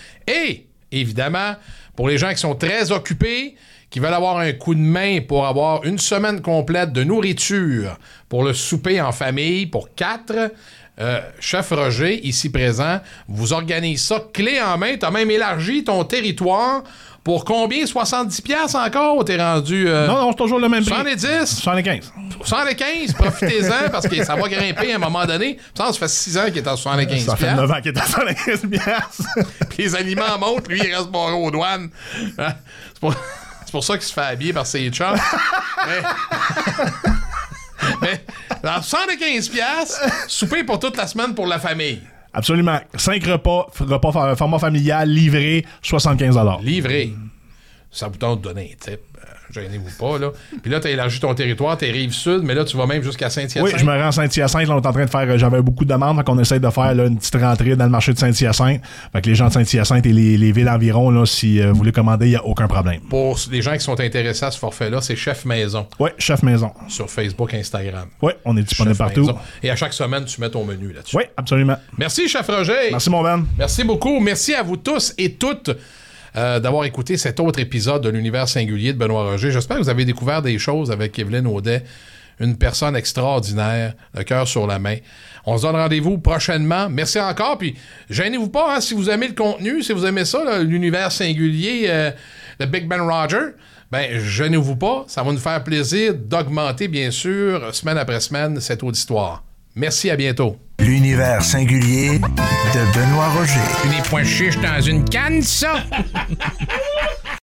Et, évidemment, pour les gens qui sont très occupés, qui veulent avoir un coup de main pour avoir une semaine complète de nourriture pour le souper en famille, pour quatre... Euh, Chef Roger, ici présent, vous organise ça clé en main. T'as même élargi ton territoire pour combien? soixante-dix piastres encore? T'es rendu... Euh, non, non, c'est toujours le même prix. soixante-dix? soixante-quinze. soixante-quinze, profitez-en parce que ça va grimper à un moment donné. Ça, ça fait six ans qu'il est à soixante-quinze. Ça fait neuf ans qu'il est à soixante-quinze piastres. Puis les aliments montent, lui, il reste barré aux douanes. Hein? C'est, pour... c'est pour ça qu'il se fait habiller par ses chums. Mais... Mais, dans soixante-quinze piastres, souper pour toute la semaine pour la famille. Absolument. cinq repas, repas format familial, livré, soixante-quinze dollars. Livré. Ça vous tente de donner un type. Gênez-vous pas, là. Puis là, t'as élargi ton territoire, t'es Rive-Sud, mais là, tu vas même jusqu'à Saint-Hyacinthe. Oui, je me rends à Saint-Hyacinthe. Là, on est en train de faire... J'avais beaucoup de demandes, donc on essaie de faire là, une petite rentrée dans le marché de Saint-Hyacinthe. Fait que les gens de Saint-Hyacinthe et les, les villes environ, là, si euh, vous voulez commander, il n'y a aucun problème. Pour les gens qui sont intéressés à ce forfait-là, c'est Chef Maison. Oui, Chef Maison. Sur Facebook, Instagram. Oui, on est disponible Chef partout. Maison. Et à chaque semaine, tu mets ton menu là-dessus. Oui, absolument. Merci, Chef Roger. Merci, mon Ben. Merci beaucoup. Merci à vous tous et toutes. Euh, d'avoir écouté cet autre épisode de l'univers singulier de Benoît Roger. J'espère que vous avez découvert des choses avec Evelyne Audet, une personne extraordinaire, le cœur sur la main. On se donne rendez-vous prochainement. Merci encore, puis gênez-vous pas hein, si vous aimez le contenu, si vous aimez ça, là, l'univers singulier euh, de Big Ben Roger, ben gênez-vous pas, ça va nous faire plaisir d'augmenter, bien sûr, semaine après semaine, cette auditoire. Merci, à bientôt. L'univers singulier de Benoît Roger. Des pois chiches dans une canne, ça!